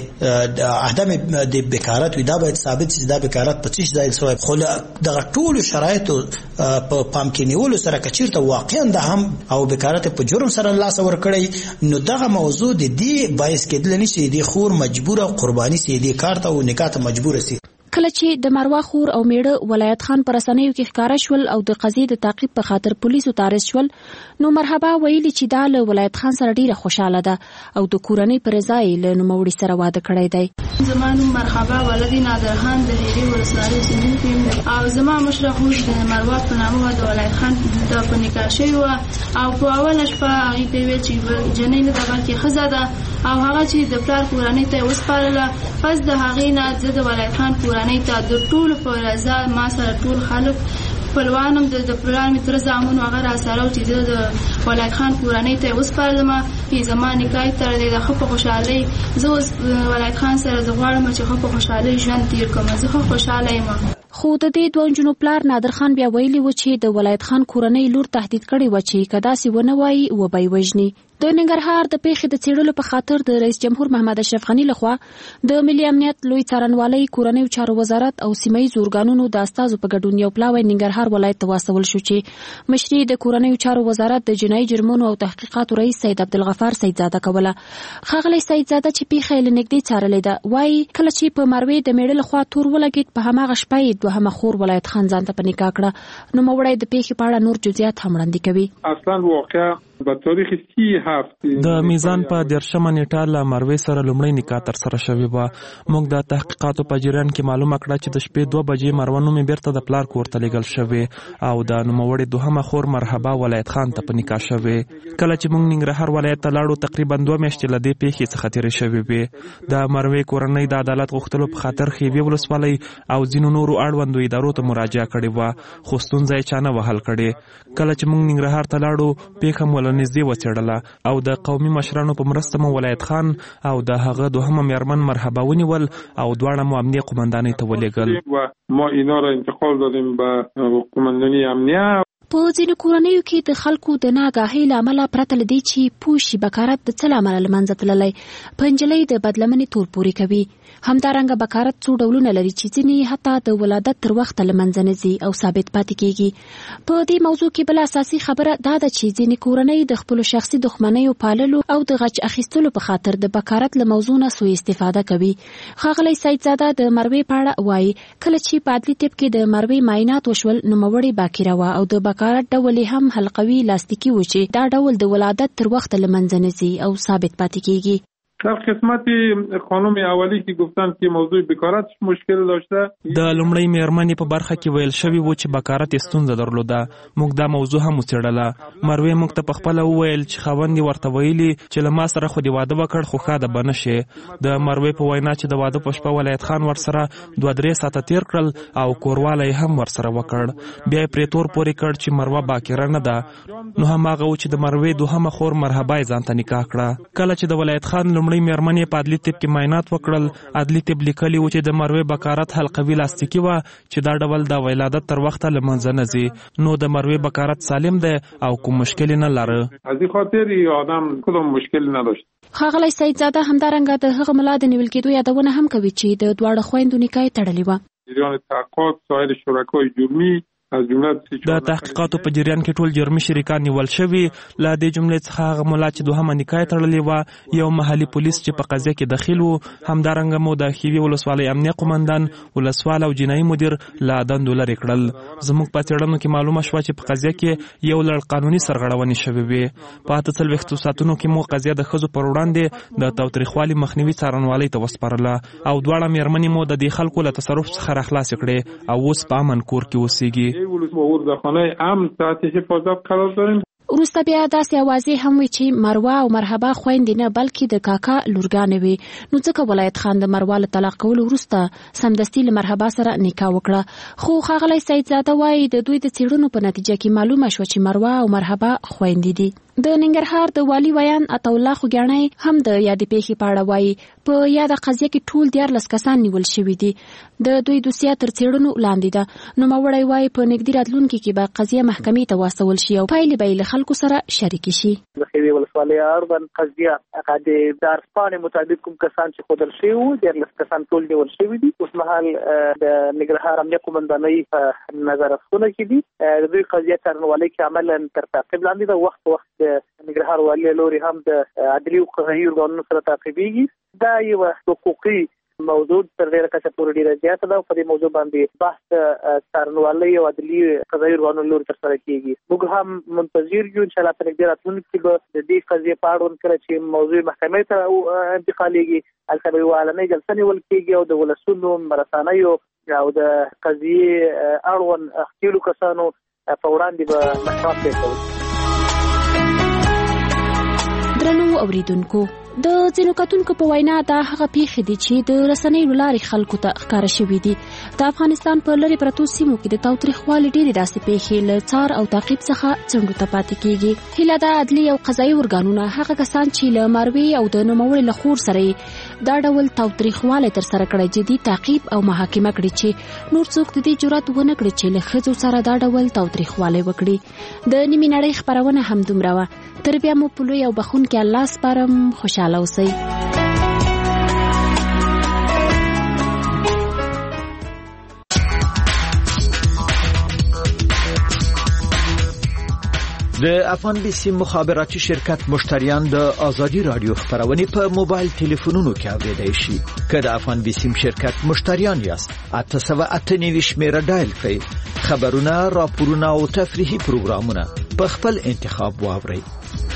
عدم د بیکارت وي دا باید ثابت شي دا بیکارت په څه ځای شوی. خو دغه ټولو شرایطو په پام کې نیولو سره که چېرته واقعا د هم او بیکارت په جرم سره لاسه ورکړی نو دغه موضوع د دې باعث کېدلی نه شي د خور مجبوره قرباني شي دې کار ته او نکاح ته مجبوره شي. کله چې د مروا خور او میړه ولایت خان پر رسنیو کې ښکارا شول او د قضیې د تعقیب په خاطر پولیسو تارس شول، نو مرحبا ویلي چې دا له ولایت خان سره ډیره خوشاله ده او د کورنۍ پر ځای له نوموړي سره واده کړی دی. زمانو مرحبا ولدي نادر خان د هېري ولسوالۍ اوسېدونکی او زما مشره خور د مروا په نامه د ولایت خان د په نکاح شوې وه او په اوله شپه هغې ته ویل چې جنۍ نه ده بلکې ښځه ده او هغه چې د پلار کورنۍ ته یې وسپارله. پس د هغې نه زه د ولایت خان کورنۍ ته د ټولو په رضا ما سره ټول خلک خپلوانم د پلار مې تره زامنو هغه راسره و چې زه د ولایت خان کورنۍ ته یې وسپارلم. زما نکاح یې تړلی ده ښه په خوشحالۍ. زه اوس ولایت خان سره زه غواړم چې ښه په خوشحالۍ ژوند تېر کړم. زه ښه خوشحاله یم. خو د دې دوه نجونو پلار نادر خان بیا ویلي و چې د ولایت خان کورنۍ لور تهدید کړې وه چې که داسې ونه وایي وبه یې وژني. د ننګرهار د پیښې د څېړلو په خاطر د رئیس جمهور محمد اشرف غني لخوا د ملي امنیت لوی څارنوالۍ کورنیو چارو وزارت او سیمه ییزو ارګانونو د استازو په ګډون یو پلاوی ننګرهار ولایت ته واستول شو چې مشري د کورنیو چارو وزارت د جنایي جرمونو او تحقیقاتو رئیس سید عبدالغفار سیدزاده کوله. ښاغلی سیدزاده چې پیښه یې له نږدې څارلې ده وایي کله چې په مروې د میړه لخوا تور ولګېد په هماغه شپه یې دوهمه خور ولایت خان ځان ته په نکاح کړه. نوموړی د پیښې په اړه نور جزئیات هم وړاندې کوي. اصلا واقعا په تاریخ سی هفت د میزان په دیرشمه نیټه له مروې سره لومړی نکاح ترسره شوې وه. موږ د تحقیقاتو په جریان کې معلومه کړه چې د شپې دوه بجې مروه نومې بیرته د پلار کور ته لیږل شوې او د نوموړې دوهمه خور مرحبا ولایت خان ته په نکاح شوې. کله چې موږ ننګرهار ولایت ته لاړو تقریبا دوه میاشتې له دې پیښې څخه تېرې شوې وې. د مروې کورنۍ د عدالت غوښتلو په خاطر خیوې ولسوالۍ او ځینو نورو اړوندو ادارو ته مراجعه کړې وه خو ستونزه یې چا نه وه حل کړې. کله چې موږ ننګرهار ته لاړو پیښه مو له نږدې وڅېړله او د قومي مشرانو په مرسته مو ولایت خان او د هغه دوهمه میرمن مرحبا ونیول او دواړه مو امنیه قومندانۍ ته ولېږل. ما اینا را انتقال دادیم به قومندانۍ امنیه. په ځینو کورنیو کې د خلکو د ناګاهۍ له امله پرته له دې چې پوه شي بکارت د څه له امله له منځه تللی په نجلۍ د بدلمنې تور پورې کوي. همدارنګه بکارت څو ډولونه لري چې ځینې حتی د ولادت تر وخته له منځه نه ځي او ثابت پاتې کېږي. په دې موضوع کې بله اساسي خبره دا ده چې ځینې کورنۍ د خپلو شخصي دښمنیو پاللو او د غچ اخیستلو په خاطر د بکارت له موضوع نه سوء استفاده کوي. ښاغلی سیدزاده د مروې په اړه وایي کله چې په عدلي طب کې د مروې معاینات وشول نوموړې باکره وه او د بکارت ډول هم حلقوي لاستیکي و چې دا ډول د ولادت تر وخته له منځه نه ځي او ثابت پاتې کېږي. در قسمت خانم اولی که گفتن که موضوع بکارت مشکل داشته د لومړی میرمنې په برخه کې ویل شوی و چې بکارت ستونزه درلوده. موږ دا موضوع هم وڅېړله. مروې موږ ته په خپله وویل چې خاوند یې ورته ویلي چې له ما سره خو دې واده وکړ خو ښه ده به نه شې. د مروې په وینا چې د واده په شپه ولایت خان ورسره دوه درې ساعته تېر کړل او کورواله یې هم ورسره وکړ. بیا یې پرې تور پورې کړ چې مروه باکره نه ده. نو هماغه و چې د مروې دوهمه خور مرحبا یې ځان ته نکاح کړه. کله چې د ولایت خان لومړی میرمنې په عدلي طب کې معاینات وکړل عدلي طب لیکلي و چې د مروې بکارت حلقوي لاستیکي وه چې دا ډول د ولادت تر وخته له منځه نه ځي. نو د مروې بکارت سالم دی او کوم مشکل نه لره. از این خاطر یې آدم کدام مشکل نداشت. ښاغلی سیدزاده همدارنګه د هغه ملا د نیول کېدو یادونه هم کوي چې د دواړو خویندو نکاح یې تړلې وه. جریان تحقیقات سایر شرکای جرمی د تحقیقاتو په جریان کې ټول جرمي شریکان نیول شوي. له دې جملې څخه هغه ملا چې دوهمه نکاح تړلې وه یو محلي پولیس چې په قضیه کې دخیل و. همدارنګه مو د خیوي ولسوالۍ امنیه قومندان ولسوال او جنایي مدیر له دندو لرې کړل. زموږ په څېړنو کې معلومه شوه چې په قضیه کې یو لړ قانوني سرغړونې شوې وې. په اته څلوېښتو ساعتونو کې مو قضیه د ښځو پر وړاندې د تاوتریخوالي مخنیوي څارنوالۍ ته وسپارله او دواړه میرمنې مو د دې خلکو له تصرف څخه راخلاصې کړې او اوس په امن کور کې اوسېږي. در خانه امن تحت حفاظت قرار داریم. وروسته بیا داسې اوازې هم وي چې مروه او مرحبا خویندې نه بلکې د کاکا لورګانې وي. نو ځکه ولایت خان د مروه له طلاق کولو وروسته سمدستي له مرحبا سره نکاح وکړه. خو ښاغلی سیدزاده وایي د دوی د څېړنو په نتیجه کې معلومه شوه چې مروه او مرحبا خویندې دي. د ننګرهار د والي ویان عطاالله خوږیاڼی هم د یادې پیښې په اړه وایي په یاده قضیه کې ټول دیارلس کسان نیول شوي دي. د دوی دوسیه تر څېړنو لاندې ده. نوموړی وایي په نږدې راتلونکي کې به قضیه محکمې ته واستول شي او پایلې به یې له خلکو سره شریکې شي. د خیوي ولسوالۍ اړوند قضیه هغه د دارسپانې مطابق کوم کسان چې ښودل شوي وو دیارلس کسان ټول نیول شوي دي. اوس مهال د ننګرهار امنیه قومندانۍ په نظارتخونه کې دي. د دوی قضیه څارنوالۍ کې عملا تر تعقیب لاندې ده. وخت په وخت د ننګرهار والي لوري هم د عدلي او قضایي ارګانونو سره تعقیبېږي. دا یو حقوقي موضوع تر ډیره کچه پورې ډیره زیاته ده. په دې موضوع باندې بحث څارنوالۍ او عدلي قضایي ارګانونو لوري ترسره کیږي. موږ هم منتظر یو چې لا په نږدې راتلونکي کې به د دې قضیې په اړوند کله چې موضوع محکمې ته انتقالېږي هلته به یوه اعلانۍ جلسه نیول کېږي او د ولسونو رسنیو او د قضیې اړوند ښکېلو کسانو په وړاندې به محکمه پرېښودل. درنو اوریدونکو، د ځینو کتونکو په وینا دا هغه پیښې دي چې د رسنیو لارې خلکو ته ښکاره شوي دي. د افغانستان په لرې پرتو سیمو کې د تاوتریخوالي ډېرې داسې پیښې له څار او تعقیب څخه څنډو ته پاتې کېږي. هیله ده عدلي او قضایي ارګانونه هغه کسان چې له ماروي او د نوموړي له خور سره دا ډول تاوتریخوالی ترسره کړی جدي تعقیب او محاکمه کړي چې نور څوک د دې جرأت ونه کړي چې له ښځو سره دا ډول تاوتریخوالی وکړي. د نیمې نړۍ خپرونه همدومره وه. تر بیا مو په لوی او بخښونکي الله سپارم. خوشحاله اوسئ. د افغان بیسیم مخابراتي شرکت مشتریان د ازادي رادیو خبرونه په موبایل ټلیفونونو کې اوریدای شي. که د افغان بیسیم شرکت مشتریان یاست، اته سوه اته نوي شمیره ډایل کړئ. خبرونه، راپورونه او تفریحي پروګرامونه په خپل انتخاب واورئ.